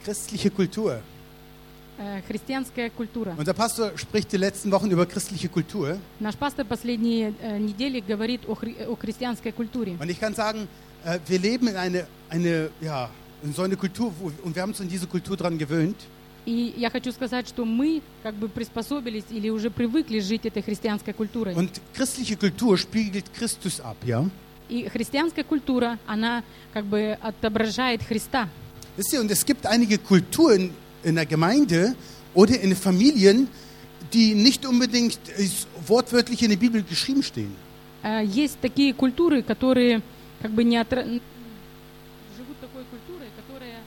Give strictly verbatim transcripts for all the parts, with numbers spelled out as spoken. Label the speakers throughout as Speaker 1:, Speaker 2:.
Speaker 1: Christliche Kultur.
Speaker 2: Э, Христианская культура.
Speaker 1: Unser Pastor spricht die letzten Wochen über christliche Kultur.
Speaker 2: Наш пастор последние э, недели говорит о, хри- о христианской культуре.
Speaker 1: Und ich kann sagen, äh, wir leben in eine, eine, ja, in so eine Kultur, wo, und wir haben uns an diese Kultur dran gewöhnt.
Speaker 2: И я хочу сказать, что мы как бы приспособились или уже привыкли жить этой христианской культурой.
Speaker 1: Und christliche Kultur spiegelt Christus ab, ja?
Speaker 2: И христианская культура, она как бы отображает Христа.
Speaker 1: Wisst ihr, und es gibt einige Kulturen in der Gemeinde oder in Familien, die nicht unbedingt äh, wortwörtlich in der Bibel geschrieben stehen.
Speaker 2: Э, Есть такие культуры, которые как бы не отра... живут такой культурой, которая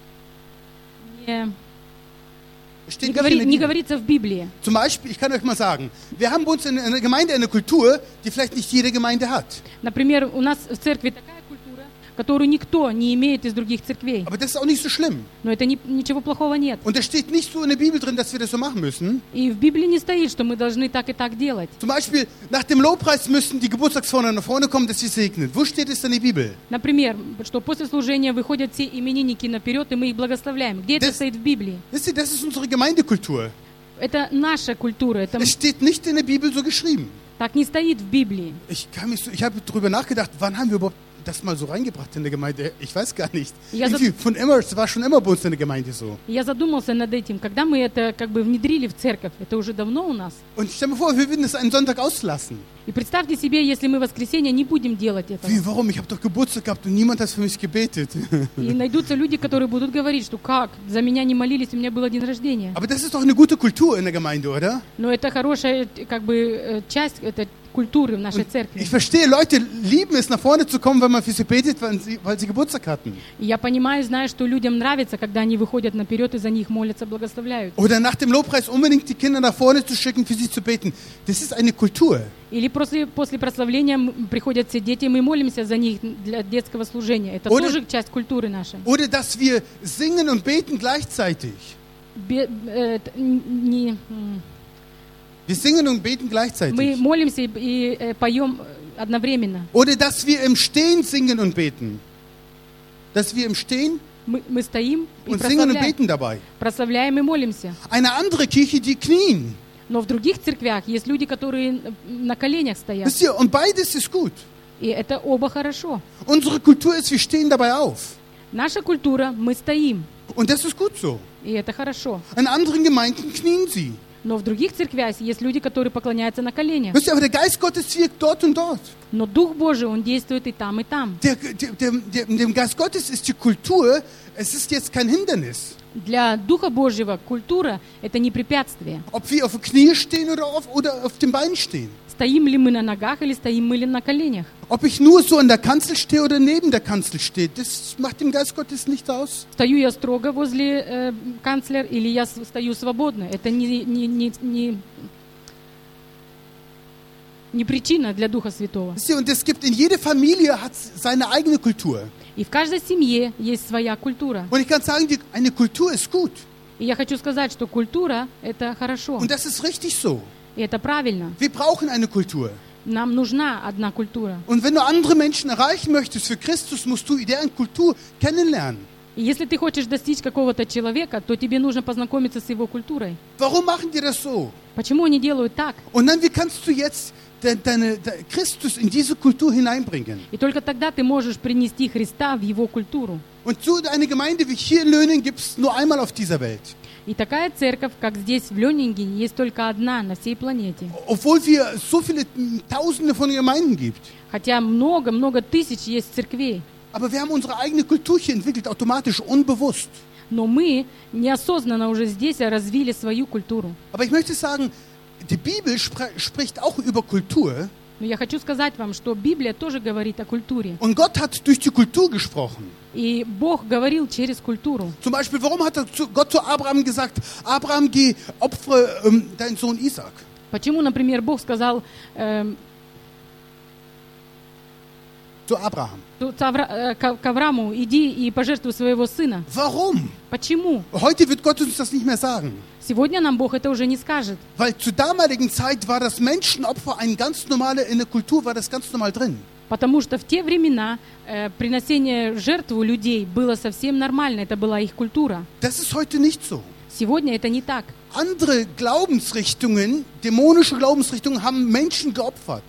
Speaker 2: не,
Speaker 1: Steht
Speaker 2: не,
Speaker 1: nicht in
Speaker 2: говори-
Speaker 1: der
Speaker 2: не
Speaker 1: Bibel.
Speaker 2: говорится в Библии.
Speaker 1: Zum Beispiel, ich kann euch mal sagen, wir haben bei uns in einer Gemeinde eine Kultur, die vielleicht nicht jede Gemeinde hat.
Speaker 2: Например, у нас в церкви такая культура, которую никто не имеет из других церквей.
Speaker 1: Aber das ist auch nicht so schlimm.
Speaker 2: Но это не- ничего плохого нет.
Speaker 1: Und es steht nicht so in der Bibel drin, dass wir das so machen müssen.
Speaker 2: И в Библии не стоит, что мы должны так и так делать.
Speaker 1: Zum Beispiel, nach dem Lobpreis müssen die Geburtstagsfreunde nach vorne kommen, dass sie segnen. Wo steht es in der Bibel?
Speaker 2: Например, что после служения выходят все именинники наперед, и мы их благословляем. Где это
Speaker 1: Das-
Speaker 2: стоит в Библии?
Speaker 1: Wisst ihr, das ist unsere Gemeindekultur.
Speaker 2: Это наша культура. Это
Speaker 1: Es steht nicht in der Bibel so geschrieben.
Speaker 2: так не стоит в Библии.
Speaker 1: Ich, kann mich so, ich habe darüber nachgedacht, wann haben wir überhaupt das mal so reingebracht in der Gemeinde? Ich weiß gar nicht.
Speaker 2: Ja,
Speaker 1: Irgendwie von immer, es war schon immer bei uns in der Gemeinde so.
Speaker 2: И я задумался над этим, когда мы это как бы внедрили в церковь. Это уже давно у нас.
Speaker 1: Und stell mir vor, wir würden es einen Sonntag auslassen.
Speaker 2: И представьте себе, если мы в воскресенье не будем делать этого.
Speaker 1: Wie, warum? Ich habe doch Geburtstag gehabt und niemand hat für mich gebetet.
Speaker 2: И найдутся люди, которые будут говорить, что как, за меня не молились, у меня был день рождения.
Speaker 1: Aber das ist doch eine gute Kultur in der Gemeinde, oder?
Speaker 2: Но это хорошая как бы э, часть этой культуры в нашей церкви.
Speaker 1: Ich verstehe, Leute lieben es, nach vorne zu kommen, wenn man für sie betet, weil sie, weil sie Geburtstag hatten.
Speaker 2: И я понимаю, знаю, что людям нравится, когда они выходят наперед и за них молятся, благословляют.
Speaker 1: Oder nach dem Lobpreis unbedingt die Kinder nach vorne zu schicken, für sie zu beten. Das ist eine Kultur.
Speaker 2: Или после, после прославления м- приходят все дети, и мы молимся за них для детского служения. Это
Speaker 1: Oder-
Speaker 2: тоже часть культуры нашей.
Speaker 1: Oder dass wir singen und beten gleichzeitig.
Speaker 2: Бе- э, т- н- не, м,
Speaker 1: Wir singen und beten
Speaker 2: мы
Speaker 1: gleichzeitig.
Speaker 2: молимся и, и, э, поем одновременно.
Speaker 1: Oder dass wir im Stehen singen und beten. Dass wir im Stehen
Speaker 2: Мы, мы стоим и
Speaker 1: und singen und
Speaker 2: прославляем,
Speaker 1: beten dabei.
Speaker 2: прославляем и молимся.
Speaker 1: Eine andere Kirche, die knien.
Speaker 2: Но в других церквях есть люди, которые на коленях стоят.
Speaker 1: Wisst ihr, und beides ist gut.
Speaker 2: И это оба хорошо.
Speaker 1: Unsere Kultur ist, wir stehen dabei auf.
Speaker 2: Наша культура, мы стоим.
Speaker 1: Und das ist gut so.
Speaker 2: И это хорошо.
Speaker 1: In anderen Gemeinden knien sie.
Speaker 2: Но в других церквях есть люди, которые поклоняются на коленях.
Speaker 1: Wisst ihr, aber der Geist Gottes wirkt dort und dort.
Speaker 2: Но Дух Божий, Он действует и там, и там.
Speaker 1: Der, der, der, der, dem Geist Gottes ist die Kultur, es ist jetzt kein Hindernis.
Speaker 2: Для Духа Божьего культура – это не препятствие.
Speaker 1: Ob wir auf den Knien stehen oder auf, oder auf den Beinen stehen.
Speaker 2: Стоим ли мы на ногах или стоим мы ли на коленях?
Speaker 1: Ob ich nur so an der Kanzel stehe oder neben der Kanzel stehe, das macht dem Geist Gottes nicht aus.
Speaker 2: Стою я строго возле э, канцлера или я с- стою свободно? Это не, не, не, не, не причина для Духа Святого.
Speaker 1: Wisst ihr, und es gibt in jeder Familie hat seine eigene Kultur.
Speaker 2: И в каждой семье есть своя культура.
Speaker 1: Und ich kann sagen, die, eine Kultur ist gut.
Speaker 2: И я хочу сказать, что культура – это хорошо.
Speaker 1: Und das ist richtig so.
Speaker 2: И это правильно.
Speaker 1: Wir brauchen eine Kultur.
Speaker 2: Нам нужна одна культура.
Speaker 1: Und wenn du andere Menschen erreichen möchtest für Christus, musst du deren Kultur kennenlernen.
Speaker 2: И если ты хочешь достичь какого-то человека, то тебе нужно познакомиться с его культурой.
Speaker 1: Warum machen die das so?
Speaker 2: Почему они делают так?
Speaker 1: Und dann, wie kannst du jetzt de, deine, de, Christus in diese Kultur hineinbringen?
Speaker 2: И только тогда ты можешь принести Христа в его культуру.
Speaker 1: Und so eine Gemeinde wie hier in Löningen gibt es nur einmal auf dieser Welt.
Speaker 2: И такая церковь, как здесь в Лёнингене, есть только одна на всей планете.
Speaker 1: Obwohl wir so viele Tausende von Gemeinden gibt.
Speaker 2: Хотя много-много тысяч есть церквей.
Speaker 1: Aber wir haben unsere eigene Kultur hier entwickelt, automatisch, unbewusst.
Speaker 2: Но мы неосознанно уже здесь развили свою культуру.
Speaker 1: Aber ich möchte sagen, die Bibel spre- spricht auch über Kultur.
Speaker 2: Но я хочу сказать вам, что Библия тоже говорит о культуре.
Speaker 1: Und Gott hat durch die Kultur gesprochen.
Speaker 2: И Бог говорил через культуру.
Speaker 1: Zum Beispiel, warum hat er zu, Gott zu Abraham gesagt, Abraham, geh, opfere ähm, deinen Sohn Isaac?
Speaker 2: Почему, например, Бог сказал эм,
Speaker 1: Zu Abraham.
Speaker 2: ту- к Авра- э, к к Аврааму, иди и пожертвуй своего сына?
Speaker 1: Warum?
Speaker 2: Почему?
Speaker 1: Heute wird Gott uns das nicht mehr sagen.
Speaker 2: Сегодня нам Бог это уже не скажет.
Speaker 1: Weil zur damaligen Zeit war das Menschenopfer ein ganz normale, in der Kultur war das ganz normal drin.
Speaker 2: Потому что в те времена э, приносение жертв у людей было совсем нормально, это была их культура.
Speaker 1: Das ist heute nicht so.
Speaker 2: Сегодня это не так.
Speaker 1: Andere Glaubensrichtungen, dämonische Glaubensrichtungen, haben Menschen geopfert.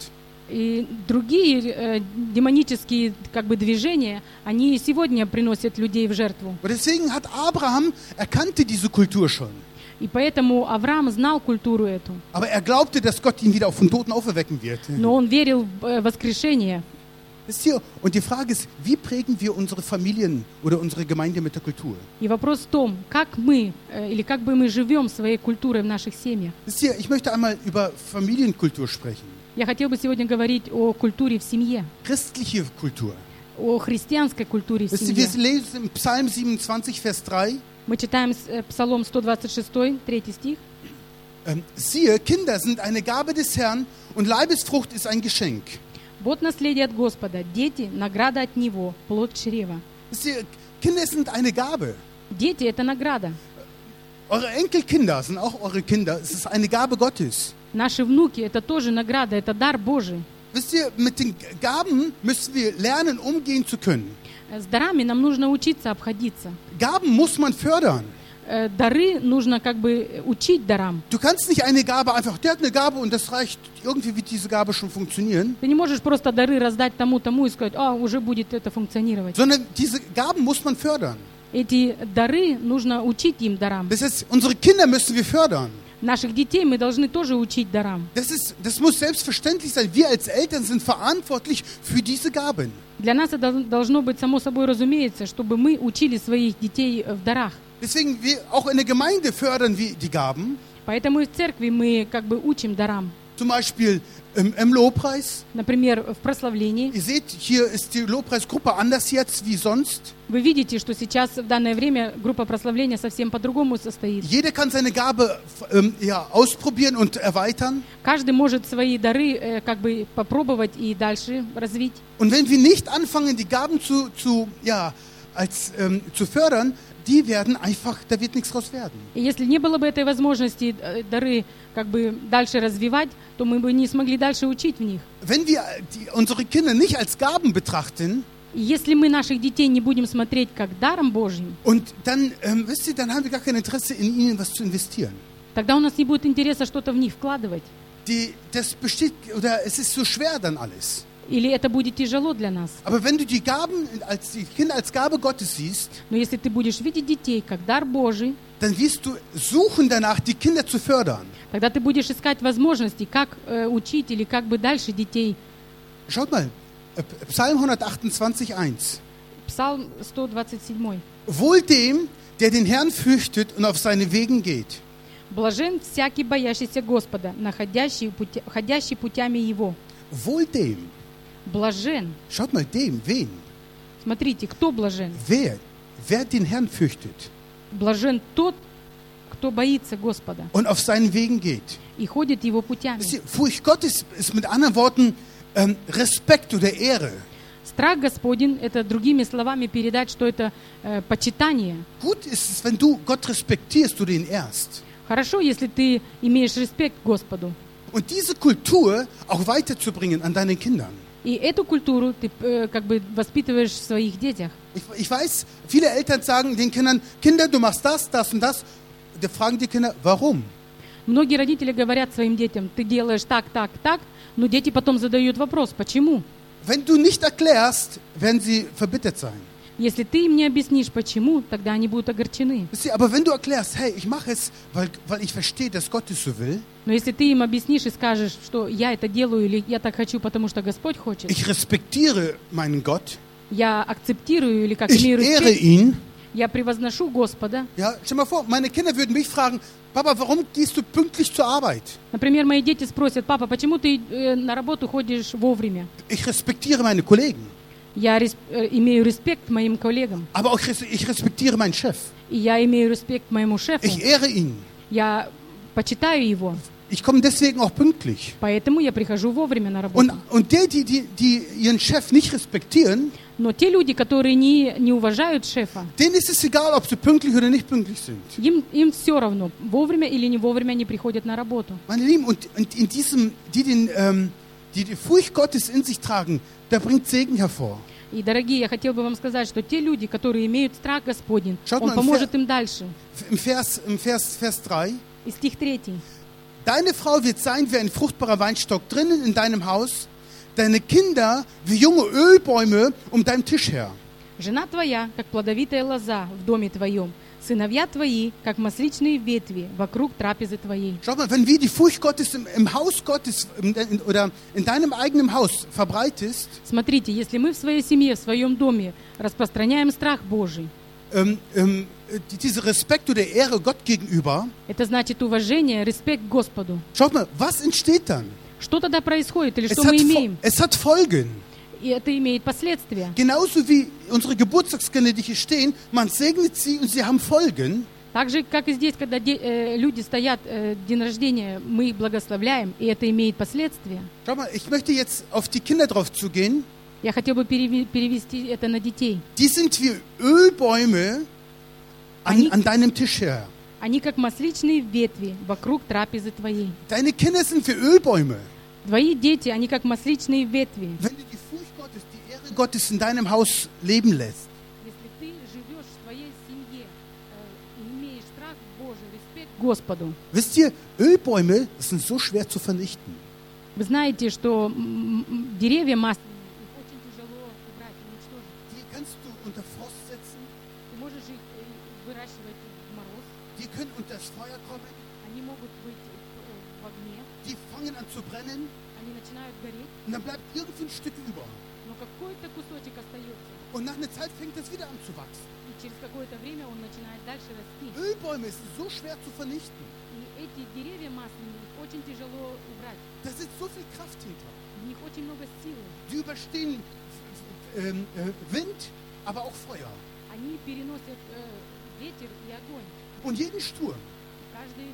Speaker 2: И другие э, демонические как бы, движения, они и сегодня приносят людей в жертву.
Speaker 1: Und deswegen hat Abraham, er kannte diese Kultur schon.
Speaker 2: И поэтому Авраам знал культуру эту.
Speaker 1: Aber er glaubte, dass Gott ihn wieder auf den Toten auferwecken wird.
Speaker 2: Но он верил в э, воскрешение.
Speaker 1: Wisst ihr? Und die Frage ist, wie prägen wir unsere Familien oder unsere Gemeinde mit der Kultur?
Speaker 2: И вопрос в том, как мы, э, или как бы мы живем своей культурой в наших семьях.
Speaker 1: Wisst ihr, ich möchte einmal über Familienkultur sprechen.
Speaker 2: Я хотел бы сегодня говорить о культуре в семье,
Speaker 1: Christliche Kultur.
Speaker 2: о христианской культуре в
Speaker 1: Wisst ihr, wir
Speaker 2: семье.
Speaker 1: lesen im Psalm siebenundzwanzig, Vers drei.
Speaker 2: Мы читаем э, Псалом сто двадцать шесть, третий стих.
Speaker 1: Ähm, siehe, Kinder sind eine Gabe des Herrn und Leibesfrucht ist ein Geschenk.
Speaker 2: Вот наследие от Господа, дети, награда от Него, плод чрева.
Speaker 1: Wisst ihr, Kinder sind eine Gabe.
Speaker 2: Дети – это награда.
Speaker 1: Eure Enkelkinder sind auch eure Kinder. Es ist eine Gabe Gottes.
Speaker 2: Наши внуки – это тоже награда, это дар Божий.
Speaker 1: Wisst ihr, mit den Gaben müssen wir lernen, umgehen zu können.
Speaker 2: С дарами нам нужно учиться обходиться.
Speaker 1: Gaben muss man fördern.
Speaker 2: Э, Дары нужно как бы учить дарам.
Speaker 1: Du kannst nicht eine Gabe einfach, der hat eine Gabe und das reicht. Irgendwie wird diese Gabe schon funktionieren.
Speaker 2: Ты не можешь просто дары раздать тому-тому и сказать, а, уже будет это функционировать.
Speaker 1: Sondern diese Gaben muss man fördern.
Speaker 2: Эти дары нужно учить им дарам.
Speaker 1: Das heißt, unsere Kinder müssen wir fördern.
Speaker 2: Наших детей мы должны тоже учить дарам.
Speaker 1: Das ist, das muss selbstverständlich sein. Wir als Eltern sind verantwortlich für diese Gaben.
Speaker 2: Для нас это должно быть само собой разумеется, чтобы мы учили своих детей в дарах.
Speaker 1: Deswegen, wir auch in der Gemeinde fördern wir die Gaben.
Speaker 2: Поэтому и в церкви мы как бы учим дарам.
Speaker 1: Zum Beispiel im, im Lobpreis.
Speaker 2: Например, в прославлении.
Speaker 1: Ihr seht, hier ist die Lobpreisgruppe anders jetzt wie sonst.
Speaker 2: Вы видите, что сейчас в данное время группа прославления совсем по-другому состоит.
Speaker 1: Jeder kann seine Gabe ähm, ja, ausprobieren und erweitern.
Speaker 2: Каждый может свои дары э, как бы попробовать и дальше развить.
Speaker 1: Und wenn wir nicht anfangen, die Gaben zu, zu, ja, als, ähm, zu fördern, die werden einfach, da wird nichts draus werden.
Speaker 2: И если не было бы этой возможности э, дары как бы дальше развивать, то мы бы не смогли дальше учить в них.
Speaker 1: Wenn wir die, unsere Kinder nicht als Gaben betrachten,
Speaker 2: И если мы наших детей не будем смотреть как даром Божьим,
Speaker 1: und dann, ähm, wisst ihr, dann haben wir gar kein Interesse, in ihnen was zu investieren.
Speaker 2: тогда у нас не будет интереса что-то в них вкладывать.
Speaker 1: Die, das besteht, oder es ist so schwer dann alles.
Speaker 2: Или это будет тяжело для нас.
Speaker 1: Aber wenn du die Gaben, als die Kinder als Gabe Gottes siehst,
Speaker 2: Но если ты будешь видеть детей как дар Божий,
Speaker 1: dann wirst du suchen danach, die Kinder zu fördern.
Speaker 2: тогда ты будешь искать возможности, как э, учить или как бы дальше детей.
Speaker 1: Schaut mal, äh, Psalm hundertachtundzwanzig, eins.
Speaker 2: Псалм сто двадцать семь.
Speaker 1: Wohl dem, der den Herrn fürchtet und auf seine Wegen geht.
Speaker 2: Блажен всякий боящийся Господа, находящий путя, ходящий путями Его.
Speaker 1: Wohl dem.
Speaker 2: Блажен.
Speaker 1: Schaut mal, dem, wen?
Speaker 2: Смотрите, кто блажен?
Speaker 1: Wer? Wer den Herrn fürchtet
Speaker 2: Блажен тот, кто боится Господа
Speaker 1: und auf seinen Wegen geht.
Speaker 2: и ходит Его путями.
Speaker 1: Wisst ihr, Furcht Gottes ist mit anderen Worten ähm, Respekt oder Ehre.
Speaker 2: Страх Господень, это другими словами передать, что это э, почитание.
Speaker 1: Gut ist es, wenn du Gott respektierst, du den ehrst.
Speaker 2: Хорошо, если ты имеешь респект к Господу.
Speaker 1: Und diese Kultur auch weiterzubringen an deinen Kindern.
Speaker 2: И эту культуру ты э, как бы воспитываешь в своих детях.
Speaker 1: Ich, ich weiß, viele Eltern sagen den Kindern, Kinder, du machst das, das und das. Da fragen die Kinder, warum?
Speaker 2: Многие родители говорят своим детям, ты делаешь так, так, так, но дети потом задают вопрос, почему?
Speaker 1: Wenn du nicht erklärst, werden sie verbittert sein.
Speaker 2: Если ты им не объяснишь, почему, тогда они будут огорчены.
Speaker 1: Wisst ihr, aber wenn du erklärst, hey, ich mache es, weil, weil ich verstehe, dass Gott es so will.
Speaker 2: Но если ты им объяснишь и скажешь, что я это делаю или я так хочу, потому что Господь хочет,
Speaker 1: Ich respektiere meinen Gott.
Speaker 2: я акцептирую или как
Speaker 1: Ich
Speaker 2: имею
Speaker 1: ehre
Speaker 2: респект,
Speaker 1: ihn.
Speaker 2: я превозношу Господа.
Speaker 1: Ja, stell mal vor, meine Kinder würden mich fragen, Papa, warum gehst du pünktlich zur Arbeit?
Speaker 2: Например, мои дети спросят, папа, почему ты э, на работу ходишь вовремя?
Speaker 1: Ich respektiere meine Kollegen.
Speaker 2: Я рес, э, имею респект к моим коллегам.
Speaker 1: Aber auch res- ich respektiere meinen Chef.
Speaker 2: И я имею респект к моему шефу.
Speaker 1: Ich ehre ihn.
Speaker 2: Я почитаю его.
Speaker 1: Ich komme deswegen auch pünktlich.
Speaker 2: Поэтому я прихожу вовремя на работу.
Speaker 1: Und, und die, die, die, die ihren Chef nicht respektieren,
Speaker 2: Но те люди, которые не, не уважают шефа,
Speaker 1: denen ist es egal, ob sie pünktlich oder nicht pünktlich sind.
Speaker 2: им, им все равно, вовремя или не вовремя они приходят на работу.
Speaker 1: Meine Lieben, und, und in diesem, die den, ähm, die die Furcht Gottes in sich tragen, der bringt Segen hervor.
Speaker 2: И, дорогие, я хотел бы вам сказать, что те люди, которые имеют страх Господень,
Speaker 1: Schaut
Speaker 2: Он
Speaker 1: mal, im
Speaker 2: поможет
Speaker 1: Ver-
Speaker 2: им дальше.
Speaker 1: Im Vers, im Vers, Vers drei.
Speaker 2: И стих третий.
Speaker 1: Deine Frau wird sein wie ein fruchtbarer Weinstock drinnen in deinem Haus, deine Kinder wie junge Ölbäume um deinen Tisch her.
Speaker 2: «Жена твоя, как плодовитая лоза в доме твоем, сыновья твои, как масличные ветви вокруг трапезы твоей».
Speaker 1: Schau mal, wenn wir die Furcht Gottes im, im Haus Gottes im, in, oder in deinem eigenen Haus verbreitest,
Speaker 2: Смотрите, если мы в своей семье, в своем доме распространяем страх Божий,
Speaker 1: ähm, ähm, die- dieser Respekt oder Ehre Gott gegenüber,
Speaker 2: это значит уважение, респект к Господу.
Speaker 1: schaut mal, was entsteht dann?
Speaker 2: Что тогда происходит или
Speaker 1: Es
Speaker 2: что
Speaker 1: hat,
Speaker 2: мы
Speaker 1: Fo-
Speaker 2: имеем?
Speaker 1: es hat Folgen.
Speaker 2: И это имеет последствия.
Speaker 1: Genauso wie unsere Geburtstagskinder, die hier stehen, man segnet sie und sie haben Folgen.
Speaker 2: Так же, как и здесь, когда де- э, люди стоят, э, день рождения, мы их благословляем, и это имеет последствия.
Speaker 1: Schau mal, ich möchte jetzt auf die Kinder drauf zugehen.
Speaker 2: Я хотел бы переви- перевести это на детей.
Speaker 1: Die sind wie Ölbäume an,
Speaker 2: Они-
Speaker 1: an deinem Tisch her.
Speaker 2: Они как масличные ветви вокруг трапезы твоей.
Speaker 1: Deine Kinder sind wie Ölbäume.
Speaker 2: Твои дети, они как масличные ветви.
Speaker 1: Wenn du die Furcht Gottes, die Ehre Gottes in deinem Haus leben lässt,
Speaker 2: Если ты живешь в своей семье э, и имеешь страх Божий, респект к Господу,
Speaker 1: wisst ihr, Ölbäume sind so schwer zu vernichten.
Speaker 2: вы знаете, что м, м, деревья масляные, их очень тяжело убрать, уничтожить.
Speaker 1: Die kannst du unter Frost setzen,
Speaker 2: Ты можешь их э, выращивать в мороз,
Speaker 1: die können unter das Feuer kommen,
Speaker 2: они могут быть э, в огне,
Speaker 1: die fangen an zu brennen
Speaker 2: они начинают гореть,
Speaker 1: und dann bleibt irgendwie ein Stück über.
Speaker 2: но какой-то кусочек остается.
Speaker 1: Und nach einer Zeit fängt das wieder an zu wachsen.
Speaker 2: И через какое-то время он начинает дальше расти.
Speaker 1: Ölbäume sind so schwer zu vernichten.
Speaker 2: И эти деревья масляные, их очень tяжело убрать.
Speaker 1: Da sitzt so viel Kraft hinter.
Speaker 2: В них очень много силы.
Speaker 1: Die überstehen f- f- ähm, äh, Wind, aber auch Feuer.
Speaker 2: Они переносят э, ветер и огонь.
Speaker 1: Und jeden Sturm.
Speaker 2: Каждый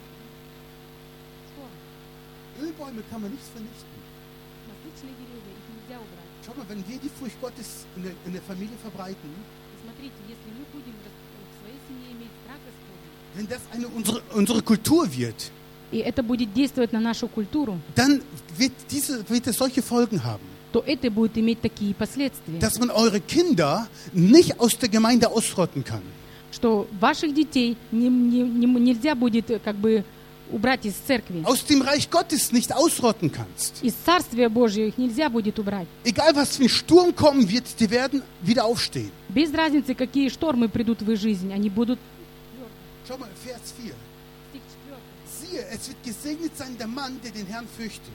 Speaker 2: шторм.
Speaker 1: Ölbäume kann man nicht vernichten.
Speaker 2: Масличные деревья, их нельзя убрать.
Speaker 1: Schau mal, wenn wir die Furcht Gottes in der, in der Familie verbreiten,
Speaker 2: И смотрите, если мы будем рас- в своей семье иметь страх Господень,
Speaker 1: wenn das eine unsere, unsere Kultur wird,
Speaker 2: и это будет действовать на нашу культуру,
Speaker 1: dann wird, diese, wird es solche Folgen haben,
Speaker 2: то это будет иметь такие последствия,
Speaker 1: dass man eure Kinder nicht aus der Gemeinde ausrotten kann.
Speaker 2: что ваших детей не- не- не- нельзя будет э, как бы убрать из церкви.
Speaker 1: Aus dem Reich Gottes nicht ausrotten kannst.
Speaker 2: Из Царствия Божьего их нельзя будет убрать.
Speaker 1: Egal was für ein Sturm kommen wird, die werden wieder aufstehen.
Speaker 2: Без разницы, какие штормы придут в их жизнь, они будут...
Speaker 1: Schau mal, Vers vier.
Speaker 2: Стих четвертый.
Speaker 1: Siehe, es wird gesegnet sein der Mann, der den Herrn fürchtet.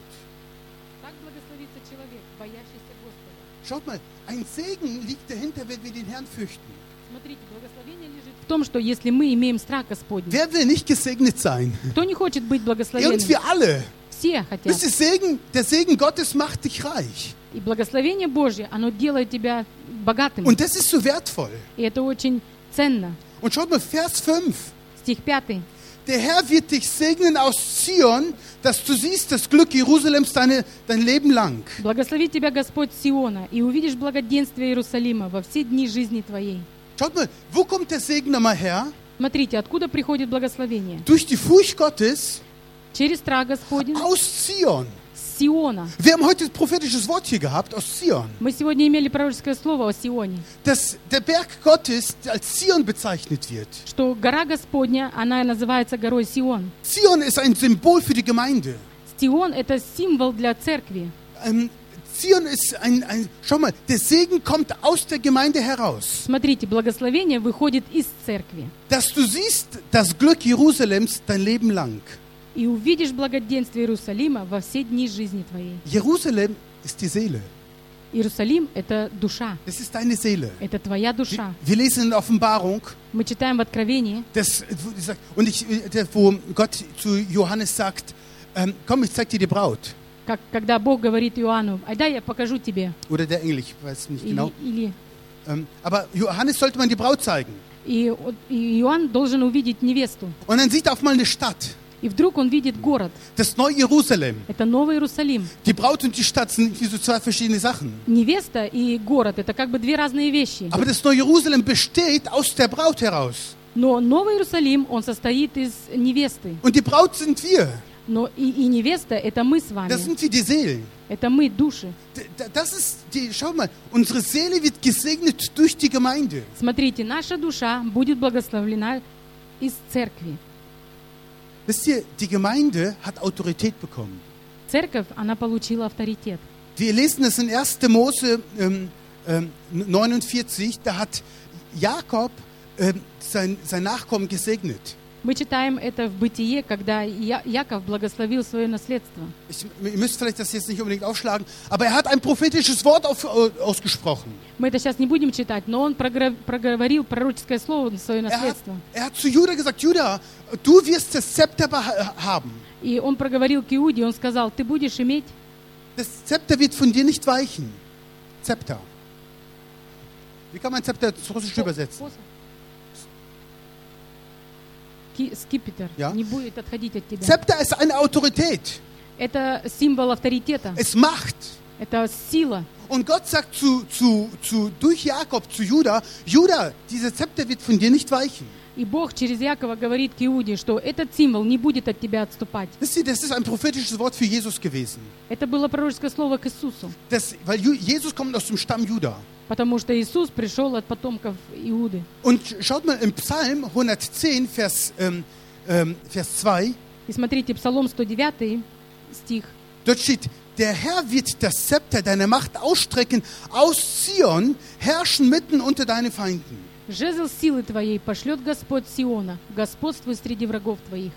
Speaker 2: Так благословится человек, боящийся Господа.
Speaker 1: Schaut mal, ein Segen liegt dahinter, wenn wir den Herrn fürchten.
Speaker 2: Смотрите, благословение лежит в том, что если мы имеем страх Господень,
Speaker 1: Wer will nicht gesegnet sein?
Speaker 2: кто не хочет быть благословенным?
Speaker 1: Irgendwie alle.
Speaker 2: Все хотят.
Speaker 1: Wisst ihr, Segen, der Segen Gottes macht dich reich.
Speaker 2: И благословение Божье, оно делает тебя богатым.
Speaker 1: Und das ist so wertvoll.
Speaker 2: И это очень ценно.
Speaker 1: Und schaut mal, Vers fünf.
Speaker 2: Стих пятый.
Speaker 1: Der Herr wird dich segnen aus Zion, dass du siehst das Glück Jerusalems deine, dein Leben lang.
Speaker 2: Благословит тебя Господь с Сиона, и увидишь благоденствие Иерусалима во все дни жизни твоей.
Speaker 1: Schaut mal, wo kommt der Segen nochmal her?
Speaker 2: Смотрите, откуда приходит благословение?
Speaker 1: Durch die Furcht Gottes
Speaker 2: Через страх Господень
Speaker 1: aus Zion.
Speaker 2: с Сиона.
Speaker 1: Wir haben heute ein prophetisches Wort hier gehabt, aus Zion.
Speaker 2: Мы сегодня имели пророческое слово о Сионе,
Speaker 1: Dass der Berg Gottes als Zion bezeichnet wird.
Speaker 2: что гора Господня, она называется горой Сион.
Speaker 1: Zion ist ein Symbol für die Gemeinde.
Speaker 2: Сион – это символ для церкви.
Speaker 1: Ähm, Zion ist ein, ein, schau mal, der Segen kommt aus der Gemeinde heraus.
Speaker 2: Смотрите, благословение выходит из церкви.
Speaker 1: Dass du siehst das Glück Jerusalems dein Leben lang.
Speaker 2: И увидишь благоденствие Иерусалима во все дни жизни твоей.
Speaker 1: Jerusalem ist die Seele.
Speaker 2: Иерусалим – это душа,
Speaker 1: Das ist deine Seele.
Speaker 2: это твоя душа.
Speaker 1: Wir lesen in der Offenbarung,
Speaker 2: Мы читаем в Откровении,
Speaker 1: dass, und ich, wo Gott zu Johannes sagt, ähm, komm, ich zeig dir die Braut.
Speaker 2: как, когда Бог говорит Иоанну, «Айда, я покажу тебе».
Speaker 1: Oder der Engel, ich weiß nicht
Speaker 2: Или,
Speaker 1: genau.
Speaker 2: или,
Speaker 1: Ähm, aber Johannes sollte man die Braut zeigen.
Speaker 2: и, и Иоанн должен увидеть невесту.
Speaker 1: Und dann sieht er auf mal eine Stadt.
Speaker 2: И вдруг он видит город.
Speaker 1: Das neue Jerusalem.
Speaker 2: Это Новый Иерусалим.
Speaker 1: Die Braut und die Stadt sind wie so zwei verschiedene Sachen.
Speaker 2: Невеста и город – это как бы две разные вещи.
Speaker 1: Aber das neue Jerusalem besteht aus der Braut heraus.
Speaker 2: Но Новый Иерусалим, он состоит из невесты.
Speaker 1: Und die Braut sind wir.
Speaker 2: Но и, и невеста — это мы с вами.
Speaker 1: Das sind wie die Seelen.
Speaker 2: Это мы, души.
Speaker 1: D- d- Das ist die, schau mal, unsere Seele wird gesegnet durch die Gemeinde.
Speaker 2: Смотрите, наша душа будет благословлена из церкви.
Speaker 1: Wisst ihr, die Gemeinde hat Autorität bekommen.
Speaker 2: Церковь, она получила авторитет.
Speaker 1: Wir lesen es in erster Mose ähm, ähm, neunundvierzig, da hat Jakob ähm, sein, sein Nachkommen gesegnet.
Speaker 2: Мы читаем это в Бытие, когда Я- Яков благословил свое наследство.
Speaker 1: Ich, ihr müsst vielleicht das jetzt nicht unbedingt aufschlagen, aber er hat ein prophetisches Wort auf, ausgesprochen.
Speaker 2: Мы это сейчас не будем читать, но он програ- проговорил пророческое слово на свое
Speaker 1: Er hat,
Speaker 2: наследство.
Speaker 1: er hat zu Juda gesagt, Juda, du wirst das Zepter beha- haben.
Speaker 2: И он проговорил к Иуде, он сказал, ты будешь иметь,
Speaker 1: Das Zepter wird von dir nicht weichen. Zepter. Wie kann man Zepter ins Russische übersetzen?
Speaker 2: Ки- скипетр,
Speaker 1: Ja.
Speaker 2: не будет отходить от тебя.
Speaker 1: Zepter ist eine Autorität.
Speaker 2: Это символ авторитета,
Speaker 1: Es macht.
Speaker 2: это сила.
Speaker 1: Und Gott sagt zu, zu, zu, durch Jakob zu Juda, Juda, dieser Zepter wird von dir nicht weichen.
Speaker 2: И Бог через Якова говорит к Иуде, что этот символ не будет от тебя отступать.
Speaker 1: Wisst ihr, das ist ein prophetisches Wort für Jesus gewesen.
Speaker 2: Это было пророческое слово к Иисусу,
Speaker 1: Das, weil Ju- Jesus kommt aus dem Stamm Juda.
Speaker 2: потому что Иисус пришел от потомков Иуды.
Speaker 1: Und schaut mal im Psalm hundertzehn, Vers, ähm, ähm, Vers zwei,
Speaker 2: И смотрите, Псалом сто девять стих.
Speaker 1: dort steht, der Herr wird das Zepter deiner Macht ausstrecken, aus Zion herrschen mitten unter deinen Feinden.
Speaker 2: «Жезл силы твоей пошлет Господь Сиона, господствуй среди врагов твоих».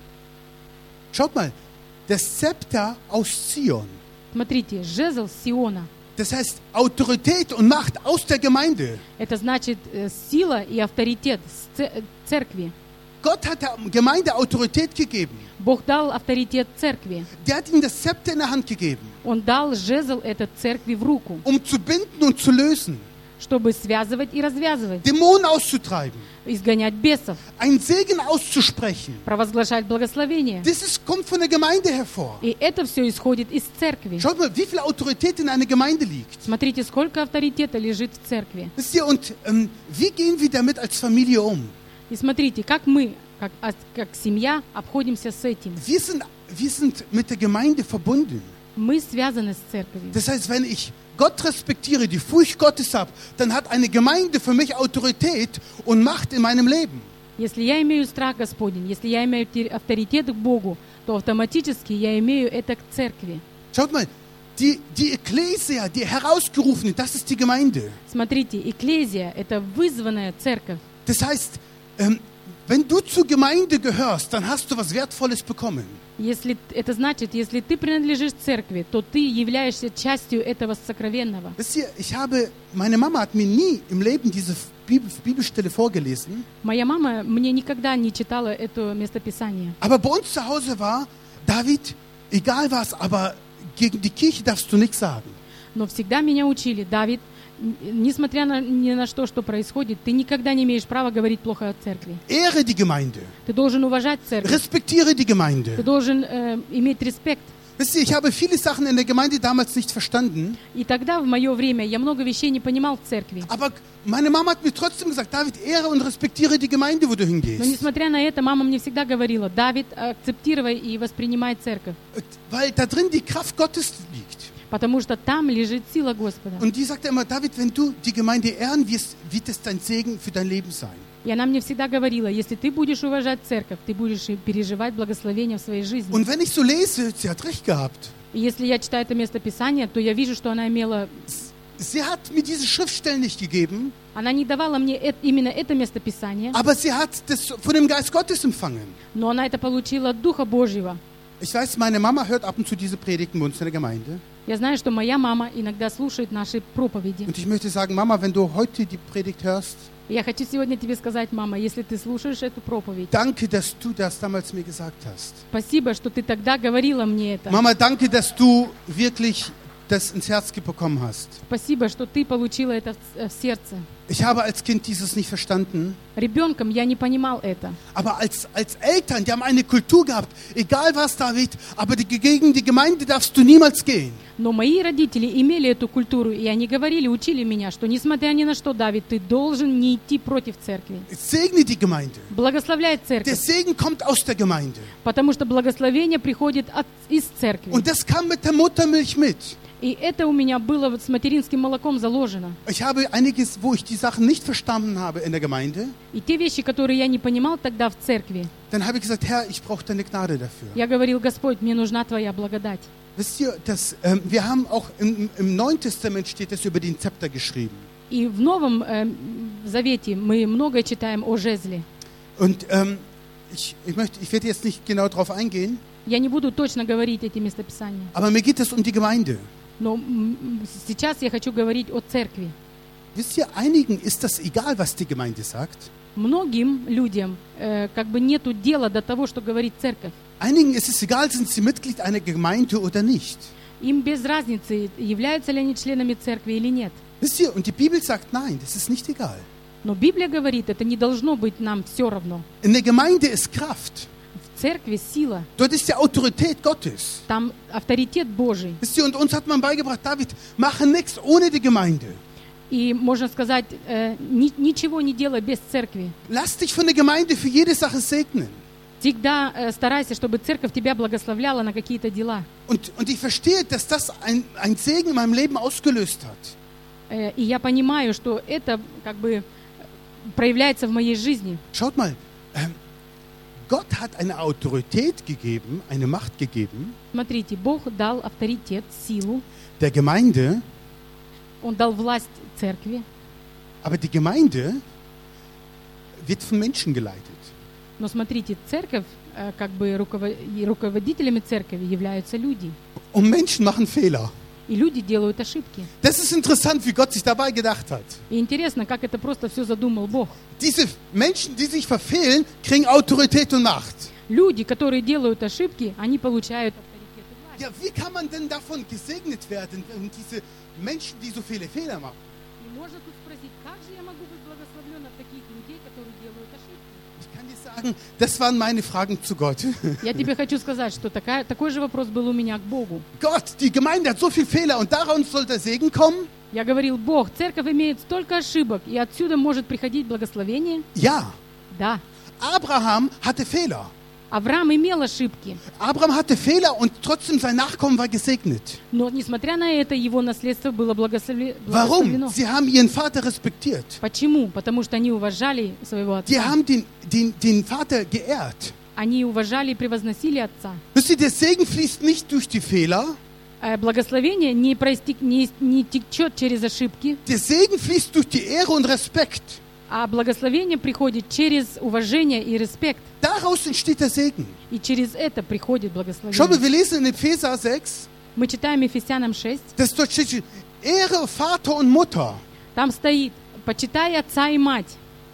Speaker 1: Schaut mal, das Zepter aus Zion.
Speaker 2: Смотрите, жезл Сиона.
Speaker 1: Das heißt Autorität und Macht aus der Gemeinde.
Speaker 2: Это значит э, сила и авторитет с ц- э, церкви.
Speaker 1: Gott hat der Gemeinde Autorität gegeben.
Speaker 2: Бог дал авторитет церкви.
Speaker 1: Der hat ihm das Zepter in der Hand gegeben,
Speaker 2: Он дал жезл этот церкви в руку,
Speaker 1: um zu binden und zu lösen,
Speaker 2: чтобы связывать и развязывать,
Speaker 1: Dämonen auszutreiben,
Speaker 2: изгонять бесов,
Speaker 1: einen Segen auszusprechen.
Speaker 2: провозглашать благословение.
Speaker 1: Das ist, kommt von der Gemeinde hervor.
Speaker 2: И это все исходит из церкви.
Speaker 1: Schaut mal, wie viel Autorität in einer Gemeinde liegt.
Speaker 2: Смотрите, сколько авторитета лежит в церкви.
Speaker 1: Wisst ihr, und ähm, wie gehen wir damit als Familie um?
Speaker 2: И смотрите, как мы, как, ас- как семья, обходимся с этим.
Speaker 1: Wir sind, wir sind mit der Gemeinde verbunden.
Speaker 2: Мы связаны с церковью.
Speaker 1: Das heißt, wenn ich Gott respektiere, die Furcht Gottes habe, dann hat eine Gemeinde für mich Autorität und Macht in meinem Leben.
Speaker 2: Если я имею страх Господень, если я имею те- авторитет к Богу, то автоматически я имею это к церкви.
Speaker 1: Schaut mal, die, die Ekklesia, die Herausgerufene, das ist die Gemeinde.
Speaker 2: Смотрите, экклезия – это вызванная церковь.
Speaker 1: Das heißt, ähm, wenn du zur Gemeinde gehörst, dann hast du was Wertvolles bekommen.
Speaker 2: Если, это значит, если ты принадлежишь церкви, то ты являешься частью этого сокровенного.
Speaker 1: Wisst ihr, ich habe, meine Mama hat mir nie im Leben diese Bibel, Bibelstelle vorgelesen,
Speaker 2: Моя мама мне никогда не читала это местописание.
Speaker 1: aber bei uns zu Hause war, David, egal was, aber gegen die Kirche darfst du nichts sagen.
Speaker 2: Но всегда меня учили, Давид, н- несмотря на, ни на что, что происходит, ты никогда не имеешь права говорить плохо о церкви.
Speaker 1: Ehre die Gemeinde,
Speaker 2: Ты должен уважать церковь,
Speaker 1: respektiere die
Speaker 2: ты
Speaker 1: Gemeinde.
Speaker 2: должен э, иметь респект.
Speaker 1: Wisst ihr, ich habe viele Sachen in der Gemeinde damals nicht verstanden,
Speaker 2: И тогда, в мое время, я много вещей не понимал в церкви.
Speaker 1: aber meine Mama hat mir trotzdem gesagt, David, ehre und respektiere die Gemeinde, wo du
Speaker 2: Но
Speaker 1: hingehst.
Speaker 2: несмотря на это, мама мне всегда говорила, Давид, акцептируй и воспринимай церковь,
Speaker 1: Weil da drin die Kraft Gottes liegt.
Speaker 2: потому что там лежит сила Господа.
Speaker 1: Und die sagte immer, David, wenn du die Gemeinde ehren wirst, wird es dein Segen für dein Leben sein.
Speaker 2: И она мне всегда говорила, если ты будешь уважать церковь, ты будешь и переживать благословение в своей жизни.
Speaker 1: Und wenn ich so lese, sie hat recht gehabt.
Speaker 2: И если я читаю это местописание, то я вижу, что она имела...
Speaker 1: Sie hat mir diese Schriftstellen nicht gegeben,
Speaker 2: Она не давала мне э- именно это местописание,
Speaker 1: aber sie hat das von dem Geist Gottes empfangen.
Speaker 2: но она это получила от Духа Божьего.
Speaker 1: Ich weiß, meine Mama hört ab und zu diese Predigten bei uns in der Gemeinde.
Speaker 2: Я знаю, что моя мама иногда слушает наши проповеди.
Speaker 1: Und ich möchte sagen, Mama, wenn du heute die Predigt hörst,
Speaker 2: И я хочу сегодня тебе сказать, мама, если ты слушаешь эту проповедь,
Speaker 1: danke, dass du das damals mir gesagt hast.
Speaker 2: спасибо, что ты тогда говорила мне это.
Speaker 1: Mama, danke, dass du wirklich das ins Herz bekommen hast.
Speaker 2: Спасибо, что ты получила это в в сердце.
Speaker 1: Ich habe als Kind dieses nicht verstanden.
Speaker 2: Ребенком я не понимал это.
Speaker 1: Aber als, als Eltern, die haben eine Kultur gehabt, egal was, David, aber die, gegen die Gemeinde darfst du niemals gehen.
Speaker 2: Но мои родители имели эту культуру, и они говорили, учили меня, что несмотря ни на что, Давид, ты должен не идти против церкви.
Speaker 1: Segne die Gemeinde.
Speaker 2: Благословляй
Speaker 1: Der
Speaker 2: церковь,
Speaker 1: Segen kommt aus der Gemeinde.
Speaker 2: потому что благословение приходит от, из церкви.
Speaker 1: Und das kam mit der Muttermilch mit.
Speaker 2: И это у меня было вот с материнским молоком заложено.
Speaker 1: Ich habe einiges, wo ich die Sachen nicht verstanden habe in der Gemeinde,
Speaker 2: И те вещи, которые я не понимал тогда в церкви,
Speaker 1: dann habe ich gesagt, Herr, ich brauche deine Gnade dafür.
Speaker 2: я говорил, Господь, мне нужна Твоя благодать.
Speaker 1: Wisst ihr, dass, ähm, wir haben auch im, im Neuen Testament steht das über den Zepter geschrieben.
Speaker 2: И в Новом э, Завете мы многое читаем о жезле.
Speaker 1: Und ähm, ich, ich, möchte, ich werde jetzt nicht genau darauf eingehen,
Speaker 2: Я не буду точно говорить эти местописания,
Speaker 1: aber mir geht es um die Gemeinde.
Speaker 2: но м, сейчас я хочу говорить о церкви.
Speaker 1: Wisst ihr, einigen ist das egal, was die Gemeinde sagt.
Speaker 2: Многим людям э, как бы нету дела до того, что говорит церковь.
Speaker 1: Einigen ist es egal, sind sie Mitglied einer Gemeinde oder nicht.
Speaker 2: Им без разницы, являются ли они членами церкви или нет.
Speaker 1: Wisst ihr, und die Bibel sagt, nein, das ist nicht egal.
Speaker 2: Но Библия говорит, это не должно быть нам все равно.
Speaker 1: In der Gemeinde ist Kraft.
Speaker 2: В церкви сила,
Speaker 1: Dort ist die Autorität Gottes.
Speaker 2: там авторитет Божий.
Speaker 1: Wisst ihr, und uns hat man beigebracht, David, mache nichts ohne die Gemeinde.
Speaker 2: И можно сказать, э, ни- ничего не делай без церкви.
Speaker 1: Lass dich von der Gemeinde für jede Sache segnen.
Speaker 2: Всегда э, старайся, чтобы церковь тебя благословляла на какие-то дела.
Speaker 1: Und, und ich verstehe, dass das ein, ein Segen in meinem Leben ausgelöst hat.
Speaker 2: Э, и я понимаю, что это как бы проявляется в моей жизни.
Speaker 1: Schaut mal, ähm, Gott hat eine Autorität gegeben, eine Macht gegeben,
Speaker 2: Смотрите, Бог дал авторитет, силу,
Speaker 1: der Gemeinde,
Speaker 2: Он дал власть церкви.
Speaker 1: aber die Gemeinde wird von Menschen geleitet.
Speaker 2: Но смотрите, церковь, э, как бы руково- и руководителями церкви являются люди.
Speaker 1: Und Menschen machen Fehler.
Speaker 2: И люди делают ошибки.
Speaker 1: Das ist interessant, wie Gott sich dabei gedacht hat.
Speaker 2: И интересно, как это просто все задумал Бог.
Speaker 1: Diese Menschen, die sich verfehlen, kriegen Autorität und Macht.
Speaker 2: Люди, которые делают ошибки, они получают авторитет и власть.
Speaker 1: Ja, wie kann man denn davon gesegnet werden, wenn diese Menschen, die so viele Fehler machen?
Speaker 2: И можно тут спросить, как же я могу быть благословлен от таких людей, которые делают ошибки?
Speaker 1: Ich kann dir sagen, das waren meine Fragen zu Gott.
Speaker 2: Я тебе хочу сказать, что такая, такой же вопрос был у меня к Богу.
Speaker 1: Gott, die Gemeinde hat so viele Fehler und daraus soll der Segen kommen?
Speaker 2: Я говорил, Бог, церковь имеет столько ошибок, и отсюда может приходить благословение?
Speaker 1: Ja,
Speaker 2: Да.
Speaker 1: Abraham hatte Fehler.
Speaker 2: Авраам имел ошибки,
Speaker 1: Abraham hatte Fehler und trotzdem sein Nachkommen war gesegnet.
Speaker 2: но, несмотря на это, его наследство было благослове-
Speaker 1: Warum?
Speaker 2: благословлено.
Speaker 1: Sie haben ihren Vater respektiert.
Speaker 2: Почему? Потому что они уважали своего
Speaker 1: Die
Speaker 2: отца.
Speaker 1: haben den, den, den Vater geehrt.
Speaker 2: Они уважали и превозносили отца.
Speaker 1: Wisst ihr, der Segen fließt nicht durch die Fehler,
Speaker 2: Э, Благословение не, проистек- не, не течет через ошибки,
Speaker 1: der Segen fließt durch die Ehre und Respekt.
Speaker 2: а благословение приходит через уважение и респект.
Speaker 1: Daraus entsteht der Segen.
Speaker 2: И через это приходит
Speaker 1: Schau mal,
Speaker 2: благословение.
Speaker 1: wir lesen in Epheser sechs,
Speaker 2: Мы читаем Ефесянам шесть,
Speaker 1: dass dort steht, Ehre Vater und Mutter.
Speaker 2: там стоит «Почитай отца и мать».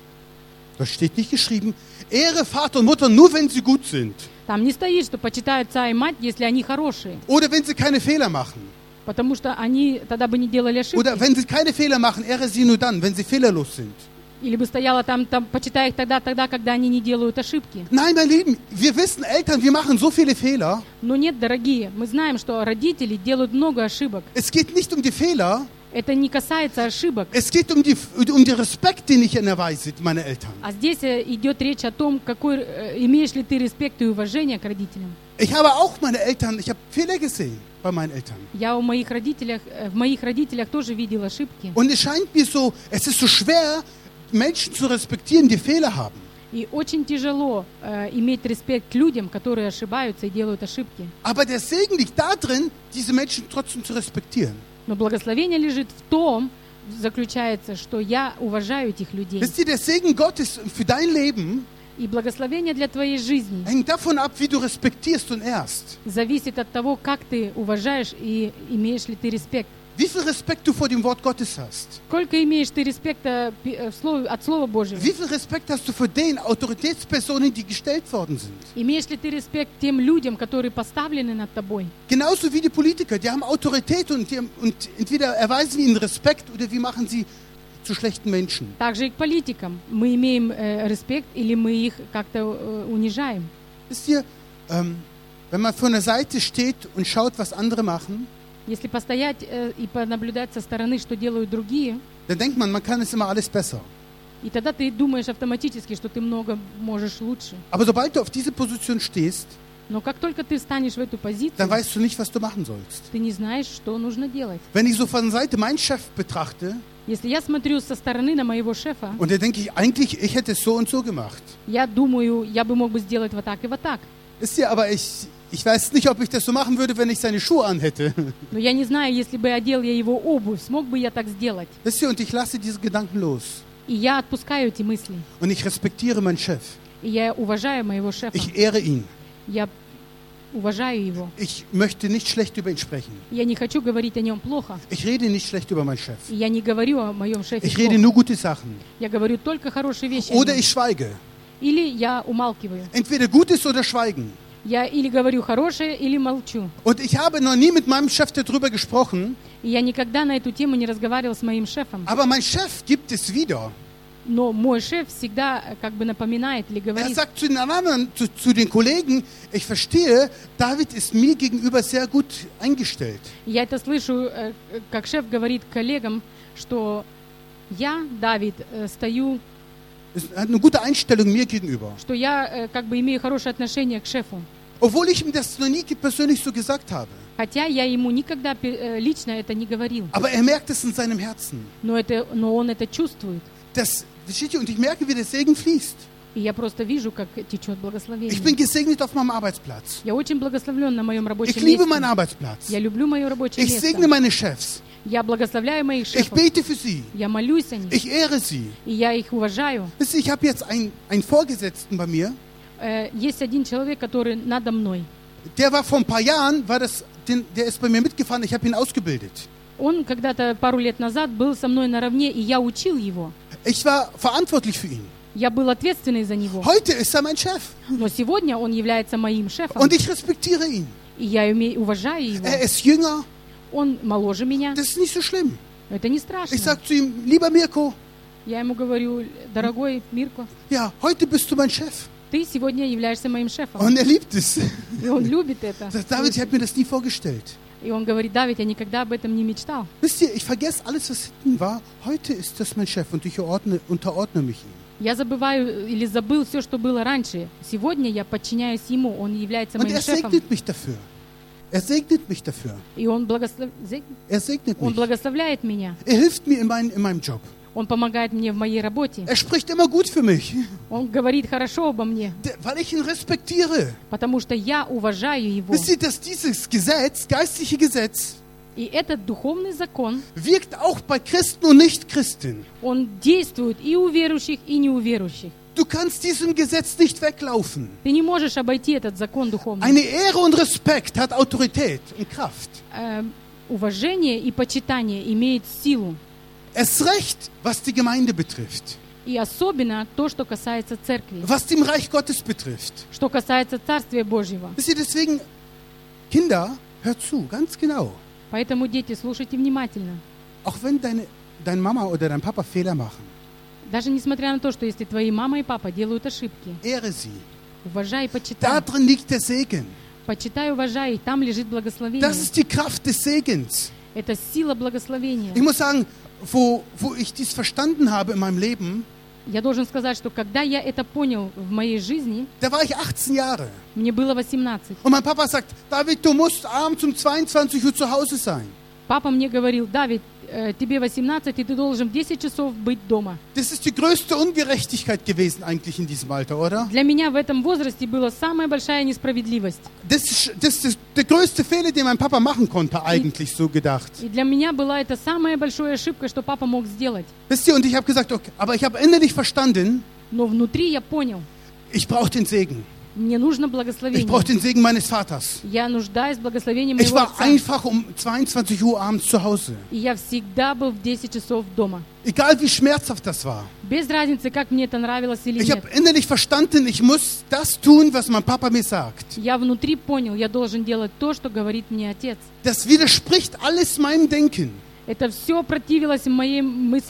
Speaker 1: Da steht nicht geschrieben, Ehre Vater und Mutter nur, wenn sie gut sind.
Speaker 2: Там не стоит, что «Почитай отца и мать», если они хорошие,
Speaker 1: Oder wenn sie keine Fehler machen.
Speaker 2: потому что они тогда бы не делали
Speaker 1: Oder
Speaker 2: ошибки.
Speaker 1: wenn sie keine Fehler machen, ehre sie nur dann, wenn sie fehlerlos sind.
Speaker 2: Или бы стояло там, там «Почитай их тогда, тогда, когда они не делают ошибки».
Speaker 1: Nein, mein Lieben, wir wissen, Eltern, wir machen so viele Fehler.
Speaker 2: Но нет, дорогие, мы знаем, что родители делают много ошибок.
Speaker 1: Es geht nicht um die Fehler,
Speaker 2: Это не касается ошибок.
Speaker 1: es geht um die, um die Respekt, den ich erweise, meine Eltern.
Speaker 2: А здесь э, идет речь о том, какой, э, имеешь ли ты респект и уважение к родителям.
Speaker 1: Ich habe auch meine Eltern, ich habe Fehler gesehen bei meinen Eltern.
Speaker 2: Я у моих родителях, э, в моих родителях тоже видел ошибки.
Speaker 1: Und es scheint mir so, es ist so schwer, Menschen zu respektieren, die Fehler haben.
Speaker 2: И очень тяжело э, иметь респект к людям, которые ошибаются и делают ошибки.
Speaker 1: Aber der Segen liegt darin, diese Menschen trotzdem zu respektieren.
Speaker 2: Но благословение лежит в том, заключается, что я уважаю этих людей.
Speaker 1: Wisst ihr, der Segen Gottes für dein Leben
Speaker 2: И благословение для твоей жизни
Speaker 1: hängt davon ab, wie du respektierst und ehrst.
Speaker 2: зависит от того, как ты уважаешь и имеешь ли ты респект.
Speaker 1: Wie viel Respekt du vor dem Wort Gottes hast.
Speaker 2: Сколько имеешь ты респекта пи- э, в слове- от Слова Божьего?
Speaker 1: Wie viel Respekt hast du vor den Autoritätspersonen, die gestellt worden sind.
Speaker 2: Имеешь ли ты респект тем людям, которые поставлены над тобой?
Speaker 1: Genauso wie die Politiker, die haben Autorität und, die haben, und entweder erweisen ihnen Respekt oder wie machen sie zu schlechten Menschen.
Speaker 2: Также и к политикам. Мы имеем э, респект или мы их как-то э, унижаем.
Speaker 1: Wisst ihr, ähm, wenn man von der Seite steht und schaut, was andere machen,
Speaker 2: Если постоять э, и понаблюдать со стороны, что делают другие,
Speaker 1: dann denkt man, man kann es immer alles besser.
Speaker 2: и тогда ты думаешь автоматически, что ты много можешь лучше.
Speaker 1: Aber sobald du auf diese Position stehst,
Speaker 2: Но как только ты встанешь в эту позицию,
Speaker 1: dann weißt du nicht, was du machen sollst.
Speaker 2: ты не знаешь, что нужно делать.
Speaker 1: Wenn ich so von der Seite meinen Chef betrachte,
Speaker 2: Если я смотрю со стороны на моего шефа,
Speaker 1: und dann denke ich, eigentlich, ich hätte es so und so gemacht.
Speaker 2: я думаю, я бы мог бы сделать вот так и вот так.
Speaker 1: Wisst ihr, aber ich, ich weiß nicht, ob ich das so machen würde, wenn ich seine Schuhe anhätte.
Speaker 2: Но я не знаю, если бы одел я его обувь, смог бы я так сделать.
Speaker 1: Wisst ihr, und ich lasse diese Gedanken los.
Speaker 2: И я отпускаю эти мысли.
Speaker 1: Und ich respektiere meinen Chef.
Speaker 2: И я уважаю моего шефа.
Speaker 1: Ich ehre ihn.
Speaker 2: Я уважаю его.
Speaker 1: Ich möchte nicht schlecht über ihn sprechen.
Speaker 2: Я не хочу говорить о нем плохо.
Speaker 1: Ich rede nicht schlecht über meinen Chef.
Speaker 2: И я не говорю о моем шефе
Speaker 1: Ich rede
Speaker 2: плохо.
Speaker 1: nur gute Sachen.
Speaker 2: Я говорю только хорошие вещи. о
Speaker 1: Oder
Speaker 2: нем.
Speaker 1: ich schweige.
Speaker 2: Или я умалкиваю.
Speaker 1: Entweder Gutes oder Schweigen.
Speaker 2: Я или говорю хорошее, или молчу.
Speaker 1: Und ich habe noch nie mit meinem Chef darüber gesprochen,
Speaker 2: И я никогда на эту тему не разговаривал с моим шефом.
Speaker 1: aber mein Chef gibt es wieder.
Speaker 2: Но мой шеф всегда э, как бы напоминает или
Speaker 1: Er
Speaker 2: говорит,
Speaker 1: sagt zu den anderen, zu, zu den Kollegen, ich verstehe, David ist mir gegenüber sehr gut eingestellt.
Speaker 2: я это слышу, э, э, как шеф говорит коллегам, что я, Давид, э, стою,
Speaker 1: Er hat eine gute Einstellung mir gegenüber.
Speaker 2: что я э, как бы имею хорошее отношение к шефу.
Speaker 1: Obwohl ich ihm das noch nie persönlich so gesagt habe.
Speaker 2: Хотя я ему никогда э, лично это не говорил.
Speaker 1: Aber er merkt es in seinem Herzen.
Speaker 2: Но, это, но он это чувствует.
Speaker 1: Das, versteht ihr? Und ich merke, wie der Segen fließt.
Speaker 2: И я просто вижу, как течет
Speaker 1: Ich
Speaker 2: благословение.
Speaker 1: bin gesegnet auf meinem Arbeitsplatz.
Speaker 2: Я очень благословлен на моем
Speaker 1: Ich
Speaker 2: рабочем
Speaker 1: liebe meinen
Speaker 2: месте.
Speaker 1: Arbeitsplatz.
Speaker 2: Я люблю мое рабочее
Speaker 1: Ich segne
Speaker 2: место.
Speaker 1: meine Chefs.
Speaker 2: Я благословляю моих
Speaker 1: Ich
Speaker 2: шефов.
Speaker 1: bete für sie.
Speaker 2: Я молюсь о них.
Speaker 1: Ich ehre sie.
Speaker 2: И я их уважаю.
Speaker 1: Wisst ihr, ich habe jetzt einen, einen Vorgesetzten bei mir,
Speaker 2: Э, Есть один человек, который надо мной.
Speaker 1: der war vor ein paar Jahren, war das, den, der ist bei mir mitgefahren, ich habe ihn ausgebildet.
Speaker 2: Он когда-то пару лет назад был со мной наравне, и я учил его.
Speaker 1: Ich war verantwortlich für ihn.
Speaker 2: Я был ответственный за него.
Speaker 1: Heute ist er mein Chef.
Speaker 2: Но сегодня он является моим шефом.
Speaker 1: Und ich respektiere ihn.
Speaker 2: И я уме- уважаю его.
Speaker 1: Er ist jünger.
Speaker 2: Он моложе меня.
Speaker 1: Das ist nicht so schlimm.
Speaker 2: Это не
Speaker 1: Ich
Speaker 2: страшно.
Speaker 1: sage zu ihm, lieber Mirko,
Speaker 2: Я ему говорю, дорогой Мирко,
Speaker 1: ja, heute bist du mein Chef.
Speaker 2: ты сегодня являешься моим шефом.
Speaker 1: Und er liebt es.
Speaker 2: И он любит это.
Speaker 1: Er sagt, David, ich habe mir das nie vorgestellt.
Speaker 2: И он говорит, Давид, я никогда об этом не мечтал.
Speaker 1: Wisst ihr, ich vergesse alles, was hinten war. Heute ist das mein Chef und ich ordne, unterordne mich ihm.
Speaker 2: Я забываю или забыл все, что было раньше. Сегодня я подчиняюсь ему, он является
Speaker 1: Und
Speaker 2: моим
Speaker 1: er
Speaker 2: шефом.
Speaker 1: segnet mich dafür. Er segnet mich dafür.
Speaker 2: И он, благослов... зе-
Speaker 1: Er segnet
Speaker 2: он
Speaker 1: mich.
Speaker 2: благословляет меня.
Speaker 1: Er hilft mir in, mein, in meinem Job.
Speaker 2: Он помогает мне в моей работе.
Speaker 1: Er spricht immer gut für mich,
Speaker 2: Он говорит хорошо обо мне,
Speaker 1: der- weil ich ihn respektiere.
Speaker 2: потому что я уважаю его.
Speaker 1: Wisst ihr, dass dieses Gesetz, geistliche Gesetz,
Speaker 2: И этот духовный закон,
Speaker 1: wirkt auch bei Christen und Nichtchristen.
Speaker 2: он действует и у верующих, и не у верующих.
Speaker 1: Du kannst diesem Gesetz nicht weglaufen.
Speaker 2: Ты не можешь обойти этот закон духовный.
Speaker 1: Eine Ehre und Respekt hat Autorität und Kraft.
Speaker 2: Э, уважение и почитание имеет силу.
Speaker 1: Erst recht, was die Gemeinde betrifft,
Speaker 2: И особенно то, что касается церкви,
Speaker 1: was dem Reich Gottes betrifft.
Speaker 2: что касается Царствия Божьего.
Speaker 1: Wisst ihr, deswegen, Kinder, hört zu, ganz genau.
Speaker 2: Поэтому, дети, слушайте внимательно.
Speaker 1: Auch wenn deine, deine Mama oder dein Papa Fehler machen,
Speaker 2: Даже несмотря на то, что если твои мама и папа делают ошибки,
Speaker 1: ehre sie.
Speaker 2: уважай и почитай.
Speaker 1: Darin liegt der Segen.
Speaker 2: Почитай, уважай, и там лежит благословение.
Speaker 1: Das ist die Kraft des Segens.
Speaker 2: Это сила благословения.
Speaker 1: Ich muss sagen, wo, wo ich dies verstanden habe in meinem Leben,
Speaker 2: Я должен сказать, что когда я это понял в моей жизни,
Speaker 1: da war ich achtzehn Jahre.
Speaker 2: мне было восемнадцать.
Speaker 1: Und mein Papa sagt, David, du musst abends um zweiundzwanzig Uhr zu Hause sein.
Speaker 2: Папа мне говорил, Давид, э, тебе восемнадцать, и ты должен в десять часов быть дома.
Speaker 1: Das ist die größte Ungerechtigkeit gewesen eigentlich in diesem Alter, oder?
Speaker 2: Для меня в этом возрасте была самая большая несправедливость.
Speaker 1: Das ist, das ist der größte Fehler, den mein Papa machen konnte, eigentlich so gedacht.
Speaker 2: И для меня была это самая большая ошибка, что папа мог сделать.
Speaker 1: Wisst ihr, und ich habe gesagt, okay, aber ich habe innerlich verstanden,
Speaker 2: Но внутри я понял,
Speaker 1: ich brauche den Segen.
Speaker 2: мне нужно
Speaker 1: Ich
Speaker 2: благословение.
Speaker 1: brauche den Segen meines Vaters.
Speaker 2: Я нуждаюсь в благословении
Speaker 1: Ich
Speaker 2: моего
Speaker 1: war
Speaker 2: отца.
Speaker 1: einfach um zweiundzwanzig Uhr abends zu Hause.
Speaker 2: И я всегда был в десять часов дома.
Speaker 1: Egal wie schmerzhaft das war.
Speaker 2: Без разницы, как мне это нравилось или
Speaker 1: Ich
Speaker 2: нет.
Speaker 1: habe innerlich verstanden, ich muss das tun, was mein Papa mir sagt.
Speaker 2: Я внутри понял, я должен делать то, что говорит мне отец.
Speaker 1: Das widerspricht alles meinem Denken.
Speaker 2: Это все противилось в моих мыслях.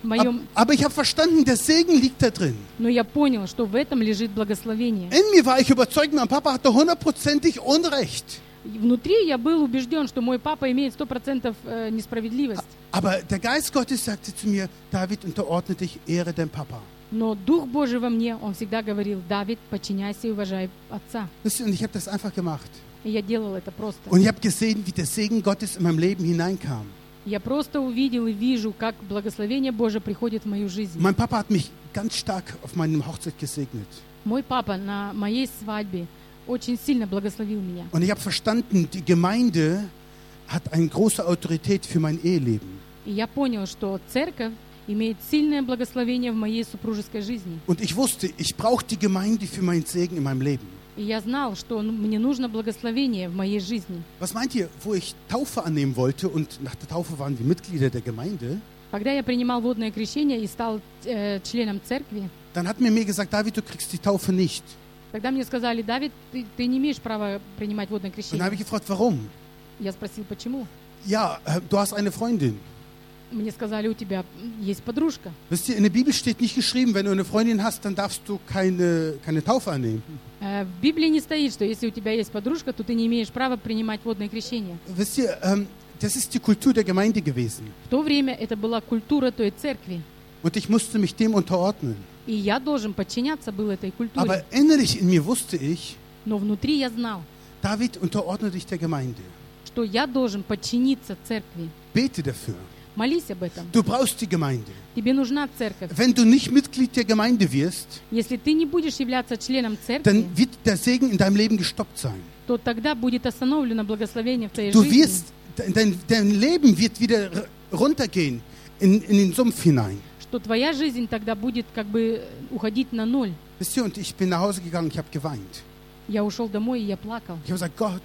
Speaker 2: в моем...
Speaker 1: Aber ich habe verstanden, der Segen liegt da drin.
Speaker 2: Но я понял, что в этом лежит благословение.
Speaker 1: In mir war ich überzeugt, mein Papa hatte hundertprozentig Unrecht.
Speaker 2: И внутри я был убежден, что мой папа имеет сто процентов э, несправедливость.
Speaker 1: Aber der Geist Gottes sagte zu mir, David, unterordne dich, ehre deinen Papa.
Speaker 2: Но Дух Божий во мне, он всегда говорил: Давид, подчиняйся и уважай отца.
Speaker 1: Wisst ihr, und ich habe das einfach gemacht.
Speaker 2: И я делал это просто.
Speaker 1: Und ich habe gesehen, wie der Segen Gottes in meinem Leben hineinkam.
Speaker 2: Я просто увидел и вижу, как благословение Божие приходит в мою жизнь.
Speaker 1: Mein Papa hat mich ganz stark auf meinem Hochzeit gesegnet.
Speaker 2: Мой папа на моей свадьбе очень сильно благословил меня.
Speaker 1: Und ich habe verstanden, die Gemeinde hat eine große Autorität für mein Eheleben.
Speaker 2: И я понял, что церковь имеет сильное благословение в моей супружеской жизни.
Speaker 1: Und ich wusste, ich brauche die Gemeinde für meinen Segen in meinem Leben.
Speaker 2: И я знал, что мне нужно благословение в моей жизни.
Speaker 1: Was meint ihr, wo ich Taufe annehmen wollte und nach der Taufe waren wir Mitglieder der Gemeinde,
Speaker 2: Когда я принимал водное крещение и стал э, членом церкви,
Speaker 1: dann hat man mir gesagt, David, du kriegst die Taufe nicht.
Speaker 2: тогда мне сказали: Давид, ты, ты не имеешь права принимать водное
Speaker 1: Und dann habe
Speaker 2: крещение.
Speaker 1: ich gefragt, warum?
Speaker 2: Я спросил, почему?
Speaker 1: Ja, äh, du hast eine Freundin.
Speaker 2: Мне сказали: у тебя есть подружка.
Speaker 1: Wisst ihr, in der Bibel steht nicht geschrieben, wenn du eine Freundin hast, dann darfst du keine, keine Taufe annehmen.
Speaker 2: Э, В Библии не стоит, что если у тебя есть подружка, то ты не имеешь права принимать водное крещение.
Speaker 1: Wisst ihr, ähm, das ist die Kultur der Gemeinde gewesen.
Speaker 2: В то время это была культура той церкви.
Speaker 1: Und ich musste mich dem unterordnen.
Speaker 2: И я должен подчиняться был этой культуре.
Speaker 1: Aber innerlich in mir wusste ich,
Speaker 2: Но внутри я знал,
Speaker 1: David, unterordne dich der Gemeinde.
Speaker 2: что я должен подчиниться церкви.
Speaker 1: Bete dafür.
Speaker 2: Молись об этом.
Speaker 1: Du brauchst die Gemeinde.
Speaker 2: Тебе нужна церковь.
Speaker 1: Wenn du nicht Mitglied der Gemeinde wirst,
Speaker 2: Если ты не будешь являться членом церкви,
Speaker 1: dann wird der Segen in deinem Leben gestoppt sein.
Speaker 2: то тогда будет остановлено благословение в твоей
Speaker 1: Du
Speaker 2: жизни.
Speaker 1: wirst, dein, dein Leben wird wieder r- runtergehen in, in den Sumpf hinein.
Speaker 2: Что твоя жизнь тогда будет как бы уходить на ноль.
Speaker 1: Wisst ihr, und ich bin nach Hause gegangen, ich habe geweint.
Speaker 2: Я ушел домой, и я плакал.
Speaker 1: Ich habe gesagt, Gott,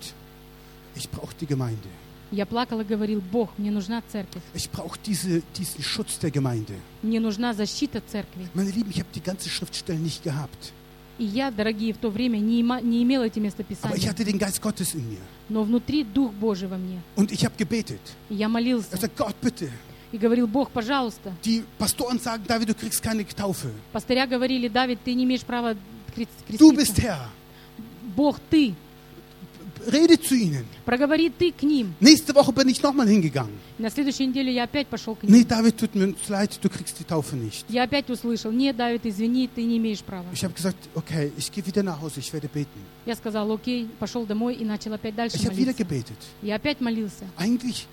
Speaker 1: ich brauche die Gemeinde.
Speaker 2: Я плакал и говорил: Бог, мне нужна церковь.
Speaker 1: Ich brauche diese, diesen Schutz der Gemeinde.
Speaker 2: Мне нужна защита церкви.
Speaker 1: Meine Lieben, ich habe die ganze Schriftstelle nicht gehabt.
Speaker 2: И я, дорогие, в то время не, има- не имел эти
Speaker 1: Aber ich
Speaker 2: местописания.
Speaker 1: hatte den Geist Gottes in mir.
Speaker 2: Но внутри Дух Божий во мне.
Speaker 1: Und ich habe gebetet.
Speaker 2: И я
Speaker 1: Ich
Speaker 2: молился.
Speaker 1: habe gesagt, Gott, bitte.
Speaker 2: И говорил: Бог, пожалуйста.
Speaker 1: Die Pastoren sagen, David, du kriegst keine Taufe.
Speaker 2: Пастыря говорили: Давид, ты не имеешь права крест-
Speaker 1: Du bist
Speaker 2: креститься.
Speaker 1: Herr.
Speaker 2: Бог, ты.
Speaker 1: Rede zu ihnen.
Speaker 2: Проговори ты к ним.
Speaker 1: Nächste Woche bin ich nochmal hingegangen.
Speaker 2: На следующей неделе я опять пошел к ним.
Speaker 1: Nee, David, tut mir leid, du kriegst die Taufe nicht.
Speaker 2: Я опять услышал: нет, Давид, извини, ты не имеешь права.
Speaker 1: Ich habe gesagt, okay, ich gehe wieder nach Hause, ich werde beten.
Speaker 2: Я сказал: окей, пошел домой и начал опять дальше
Speaker 1: Ich habe wieder
Speaker 2: молиться.
Speaker 1: gebetet.
Speaker 2: Я опять молился.
Speaker 1: Eigentlich,